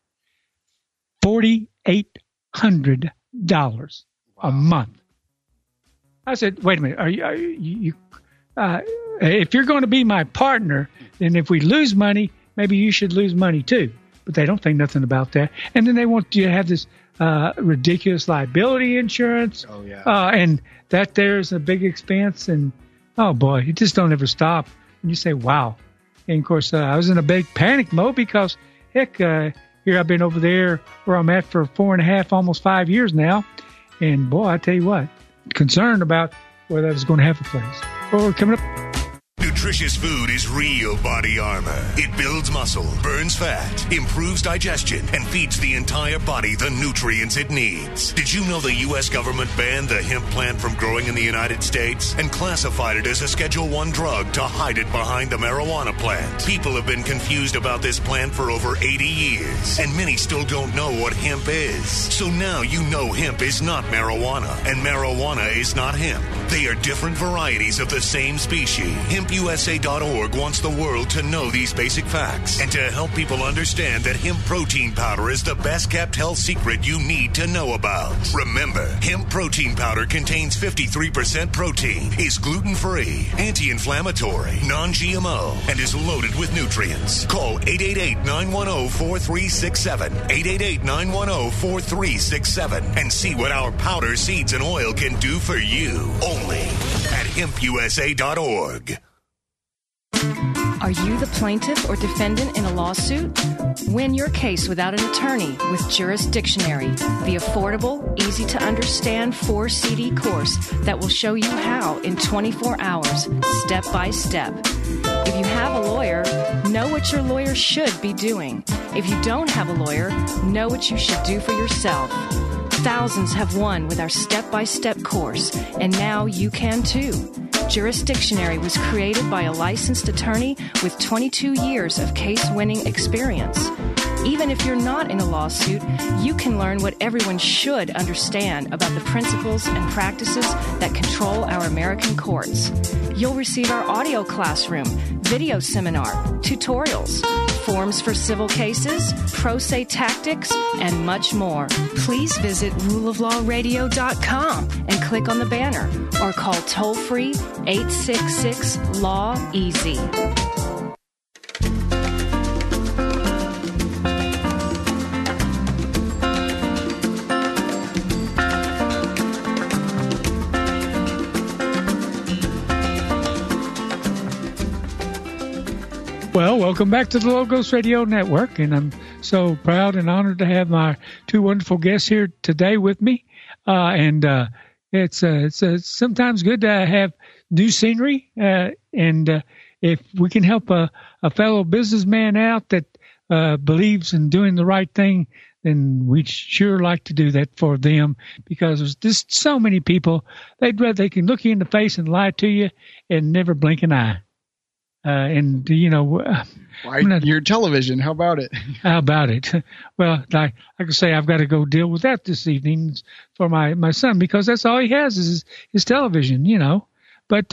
$4,800 a month. I said, wait a minute. Are you if you're going to be my partner, then if we lose money, maybe you should lose money too. But they don't think nothing about that. And then they want you to have this ridiculous liability insurance. Oh yeah. And that there's a big expense, and oh boy, it just don't ever stop. And you say, wow. And of course, I was in a big panic mode because heck, here I've been over there where I'm at for 4.5, almost 5 years now. And boy, I tell you what, concerned about whether I was going to have a place. Well, we're coming up. New nutritious food is real body armor. It builds muscle, burns fat, improves digestion, and feeds the entire body the nutrients it needs. Did you know the U.S. government banned the hemp plant from growing in the United States and classified it as a Schedule I drug to hide it behind the marijuana plant? People have been confused about this plant for over 80 years, and many still don't know what hemp is. So now you know hemp is not marijuana, and marijuana is not hemp. They are different varieties of the same species. HempUSA.org wants the world to know these basic facts and to help people understand that hemp protein powder is the best kept health secret you need to know about. Remember, hemp protein powder contains 53% protein, is gluten-free, anti-inflammatory, non-GMO, and is loaded with nutrients. Call 888-910-4367, 888-910-4367, and see what our powder, seeds, and oil can do for you. Only at HempUSA.org. Are you the plaintiff or defendant in a lawsuit? Win your case without an attorney with Jurisdictionary, the affordable, easy-to-understand 4-CD course that will show you how in 24 hours, step by step. If you have a lawyer, know what your lawyer should be doing. If you don't have a lawyer, know what you should do for yourself. Thousands have won with our step-by-step course, and now you can too. Jurisdictionary was created by a licensed attorney with 22 years of case-winning experience. Even if you're not in a lawsuit, you can learn what everyone should understand about the principles and practices that control our American courts. You'll receive our audio classroom, video seminar, tutorials, forms for civil cases, pro se tactics, and much more. Please visit ruleoflawradio.com and click on the banner or call toll-free 866-LAW-EASY. Well, welcome back to the Logos Radio Network, and I'm so proud and honored to have my two wonderful guests here today with me. It's sometimes good to have new scenery, and if we can help a fellow businessman out that believes in doing the right thing, then we'd sure like to do that for them, because there's just so many people they can look you in the face and lie to you and never blink an eye. Your television, how about it? How about it? Well, I can say I've got to go deal with that this evening for my son, because that's all he has is his television, But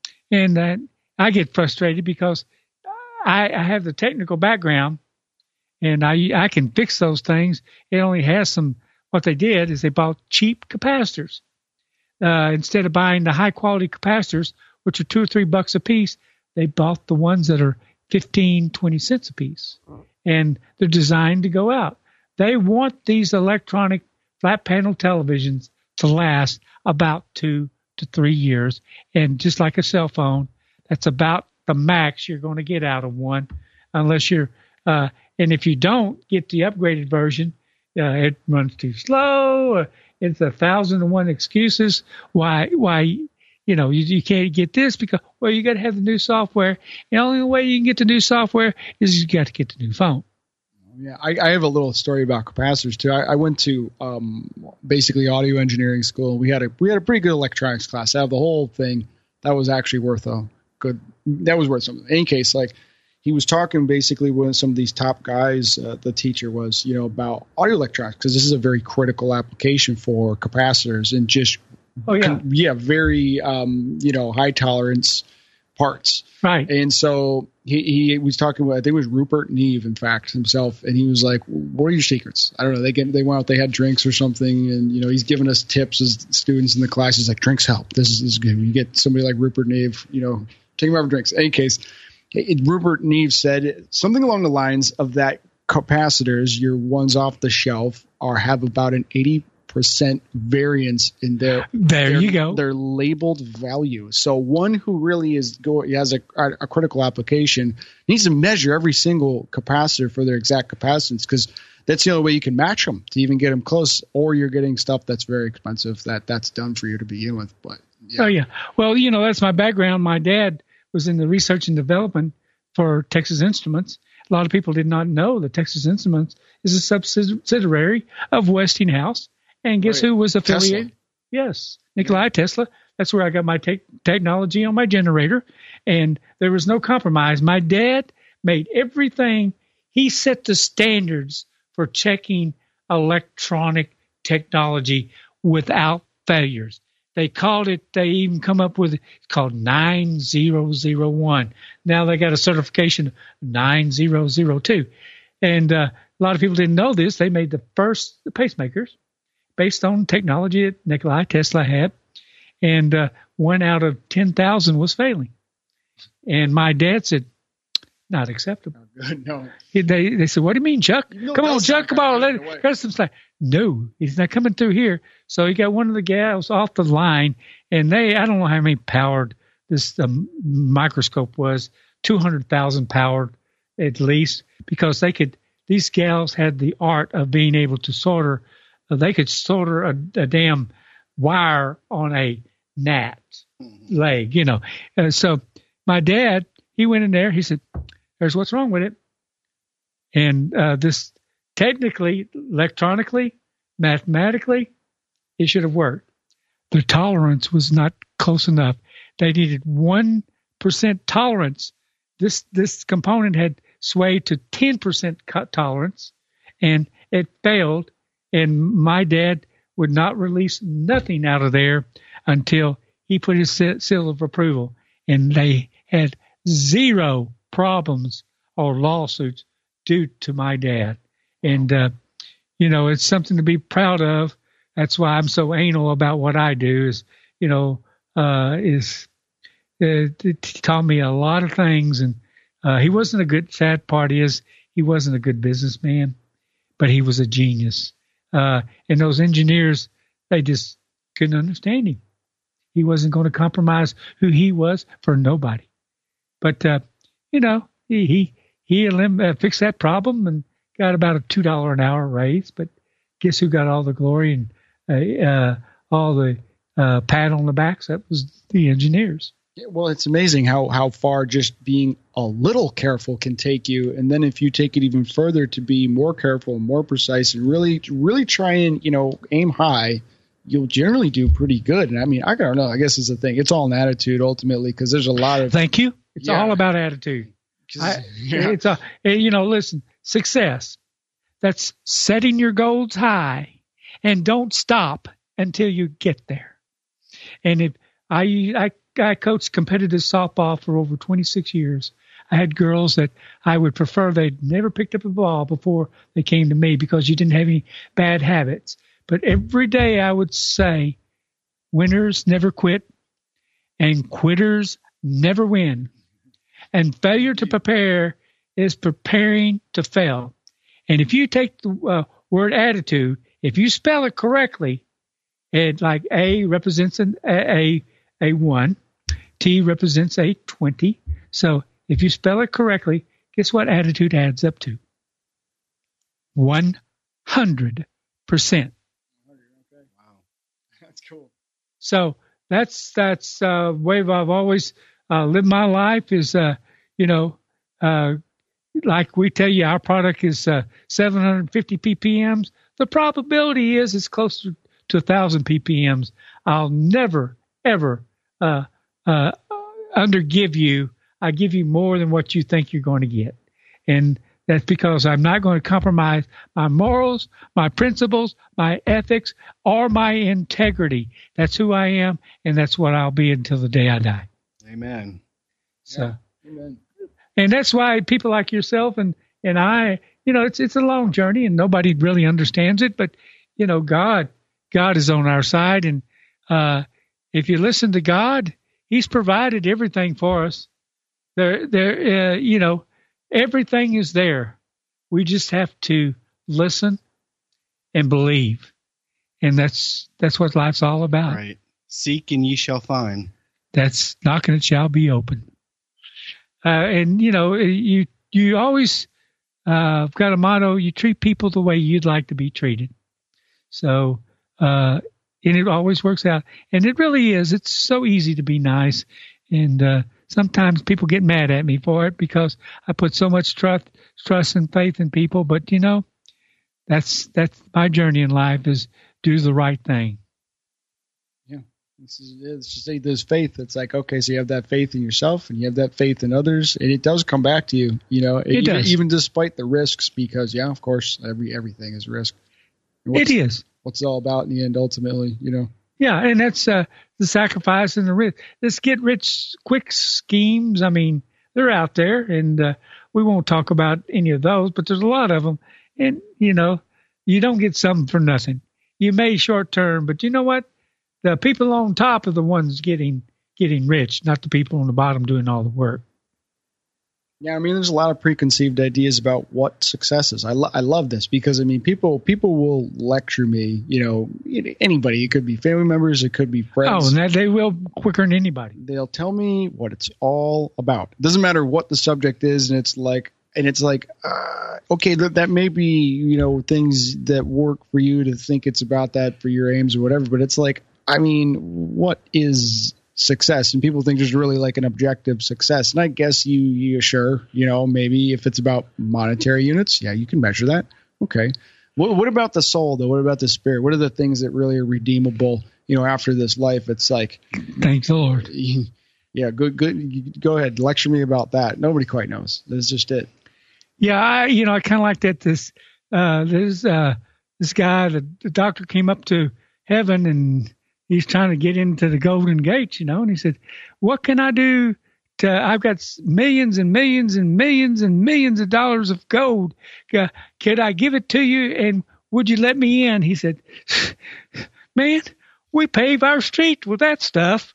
I get frustrated because I have the technical background, and I can fix those things. It only has what they did is they bought cheap capacitors. Instead of buying the high quality capacitors, which are $2 or $3 a piece, they bought the ones that are 15, 20 cents a piece, and they're designed to go out. They want these electronic flat panel televisions to last about 2 to 3 years, and just like a cell phone, that's about the max you're going to get out of one, unless you're and if you don't get the upgraded version, it runs too slow. It's 1,001 excuses why you can't get this, because, well, you got to have the new software. The only way you can get the new software is you got to get the new phone. Yeah, I have a little story about capacitors too. I went to basically audio engineering school. We had a pretty good electronics class. Out of the whole thing, that was actually worth something. In any case, he was talking basically with some of these top guys, the teacher was, about audio electronics, because this is a very critical application for capacitors and just very high tolerance parts. Right. And so he was talking with, I think it was Rupert Neve, in fact, himself, and he was like, "What are your secrets?" I don't know. They went out, they had drinks or something, and he's giving us tips as students in the class. He's like, "Drinks help. This is good." When you get somebody like Rupert Neve, take him out for drinks. In any case, Rupert Neve said something along the lines of that capacitors, your ones off the shelf, have about an 80% variance in their labeled value. So one who really has a critical application needs to measure every single capacitor for their exact capacitance, because that's the only way you can match them to even get them close, or you're getting stuff that's very expensive that's done for you to begin with. But yeah. Oh yeah. Well, that's my background. My dad was in the research and development for Texas Instruments. A lot of people did not know that Texas Instruments is a subsidiary of Westinghouse. And guess who was affiliated? Tesla. Yes, Nikola Tesla. That's where I got my technology on my generator. And there was no compromise. My dad made everything. He set the standards for checking electronic technology without failures. They even come up with, it's called 9001. Now they got a certification of 9002. And a lot of people didn't know this. They made the first pacemakers based on technology that Nikola Tesla had. And 1 out of 10,000 was failing. And my dad said, not acceptable. No. They said, what do you mean, Chuck? Come on, Chuck, come on. Let no, he's not coming through here. So he got one of the gals off the line, and I don't know how many powered this microscope was, 200,000 powered at least, because these gals had the art of being able to solder. They could solder a damn wire on a gnat leg, So my dad, he went in there, he said, here's what's wrong with it. And this technically, electronically, mathematically, it should have worked. The tolerance was not close enough. They needed 1% tolerance. This component had swayed to 10% tolerance, and it failed. And my dad would not release nothing out of there until he put his seal of approval. And they had 0 problems or lawsuits due to my dad. And, it's something to be proud of. That's why I'm so anal about what I do it taught me a lot of things. And he wasn't a good, sad part is he wasn't a good businessman, but he was a genius. And those engineers, they just couldn't understand him. He wasn't going to compromise who he was for nobody. But, he fixed that problem and got about a $2 an hour raise. But guess who got all the glory and all the pat on the backs? That was the engineers. Yeah, well, it's amazing how far just being a little careful can take you. And then if you take it even further to be more careful and more precise and really try and, aim high, you'll generally do pretty good. And I mean, I don't know. I guess it's the thing. It's all an attitude ultimately, because there's a lot of. Thank you. It's all about attitude. Listen, success. That's setting your goals high and don't stop until you get there. And if I coached competitive softball for over 26 years. I had girls that I would prefer they'd never picked up a ball before they came to me because you didn't have any bad habits. But every day I would say, winners never quit and quitters never win. And failure to prepare is preparing to fail. And if you take the word attitude, if you spell it correctly, it like A represents a 1, T represents a 20. So if you spell it correctly, guess what attitude adds up to? 100%. Wow, that's cool. So that's the way I've always lived my life. Is like we tell you, our product is 750 ppms. The probability is it's closer to 1,000 ppms. I'll never ever undergive you. I give you more than what you think you're going to get, and that's because I'm not going to compromise my morals, my principles, my ethics, or my integrity. That's who I am, and that's what I'll be until the day I die. Amen. So, Amen. And that's why people like yourself and I, it's a long journey, and nobody really understands it. But God is on our side, and if you listen to God, He's provided everything for us. Everything is there. We just have to listen and believe, and that's what life's all about. Right. Seek and ye shall find. That's knocking, it shall be open. And you always got a motto: you treat people the way you'd like to be treated. So, and it always works out. And it really is. It's so easy to be nice. And sometimes people get mad at me for it because I put so much trust and faith in people. But, you know, that's my journey in life, is do the right thing. Yeah. It's just there's faith. It's like, okay, so you have that faith in yourself and you have that faith in others, and it does come back to you, you know, It does. even despite the risks, because, yeah, of course, everything is risk. It is. What's it all about in the end, ultimately, you know? Yeah, and that's the sacrifice and the risk. This get-rich-quick schemes, I mean, they're out there, and we won't talk about any of those, but there's a lot of them. And, you know, you don't get something for nothing. You may short-term, but you know what? The people on top are the ones getting rich, not the people on the bottom doing all the work. Yeah, I mean, there's a lot of preconceived ideas about what success is. I love this because, I mean, people will lecture me, you know, anybody. It could be family members. It could be friends. Oh, and they will quicker than anybody. They'll tell me what it's all about. It doesn't matter what the subject is, and it's like, okay, that may be, you know, things that work for you to think it's about that for your aims or whatever, but it's like, I mean, what is success? And people think there's really like an objective success. And I guess you sure, you know, maybe if it's about monetary units, yeah, you can measure that. Okay. What about the soul though? What about the spirit? What are the things that really are redeemable, you know, after this life? It's like, thank the Lord. Yeah. Good. Go ahead. Lecture me about that. Nobody quite knows. That's just it. Yeah. I kind of like that. This guy, the doctor came up to heaven and he's trying to get into the Golden Gates, you know, and he said, what can I do I've got millions and millions and millions and millions of dollars of gold. Could I give it to you and would you let me in? He said, man, we pave our street with that stuff.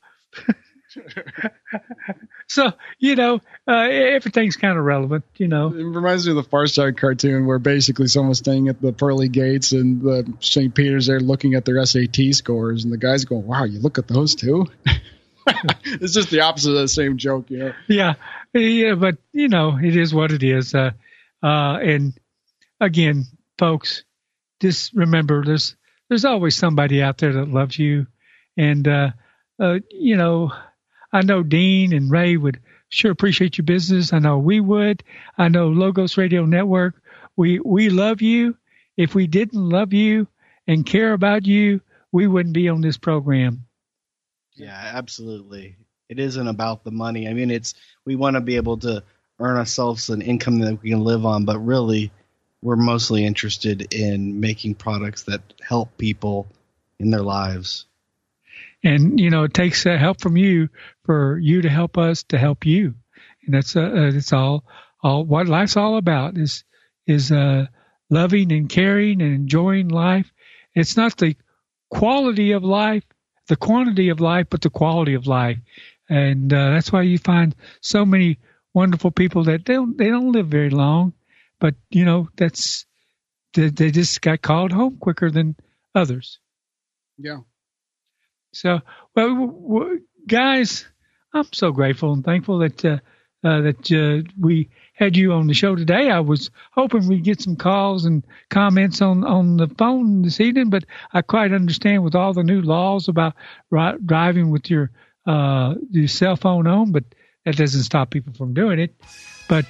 So, you know, everything's kind of relevant, you know. It reminds me of the Far Side cartoon where basically someone's staying at the pearly gates and the St. Peter's there looking at their SAT scores and the guy's going, wow, you look at those too? It's just the opposite of the same joke, you know. Yeah, but, you know, it is what it is. And, again, folks, just remember there's always somebody out there that loves you. And, you know, I know Dean and Ray would sure appreciate your business. I know we would. I know Logos Radio Network. We love you. If we didn't love you and care about you, we wouldn't be on this program. Yeah, absolutely. It isn't about the money. I mean, we want to be able to earn ourselves an income that we can live on, but really we're mostly interested in making products that help people in their lives. And, you know, it takes help from you for you to help us to help you. And that's all what life's all about is loving and caring and enjoying life. It's not the quality of life, the quantity of life, but the quality of life. And that's why you find so many wonderful people that they don't live very long, but, you know, they just got called home quicker than others. Yeah. So, well, guys, I'm so grateful and thankful that we had you on the show today. I was hoping we'd get some calls and comments on the phone this evening, but I quite understand with all the new laws about driving with your cell phone on, but that doesn't stop people from doing it. But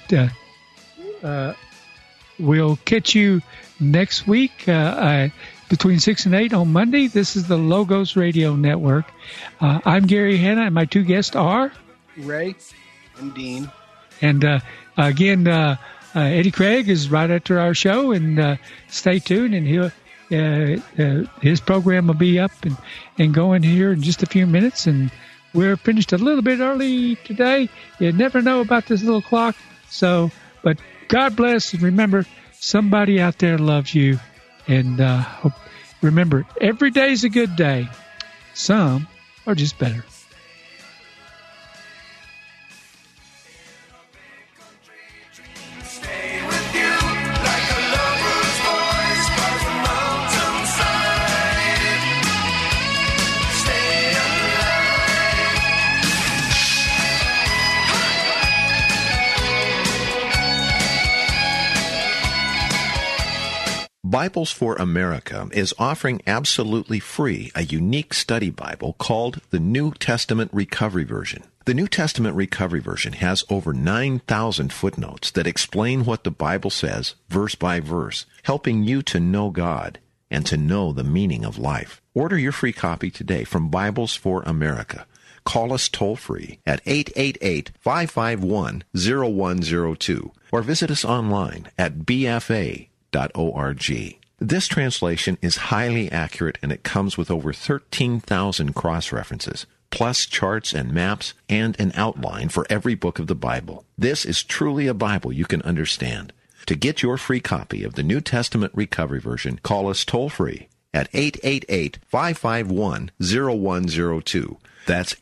we'll catch you next week between 6 and 8 on Monday. This is the Logos Radio Network. I'm Gary Hanna, and my two guests are Ray and Dean. And again, Eddie Craig is right after our show, and stay tuned. And his program will be up and going here in just a few minutes. And we're finished a little bit early today. You never know about this little clock. So, but God bless, and remember, somebody out there loves you. And remember, every day's a good day. Some are just better. Bibles for America is offering absolutely free a unique study Bible called the New Testament Recovery Version. The New Testament Recovery Version has over 9,000 footnotes that explain what the Bible says, verse by verse, helping you to know God and to know the meaning of life. Order your free copy today from Bibles for America. Call us toll-free at 888-551-0102 or visit us online at bfa.org. This translation is highly accurate, and it comes with over 13,000 cross-references, plus charts and maps and an outline for every book of the Bible. This is truly a Bible you can understand. To get your free copy of the New Testament Recovery Version, call us toll-free at 888-551-0102. That's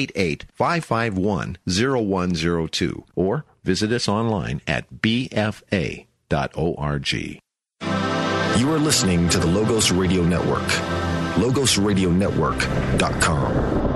888-551-0102. Or visit us online at bfa.org. You are listening to the Logos Radio Network. LogosRadioNetwork.com.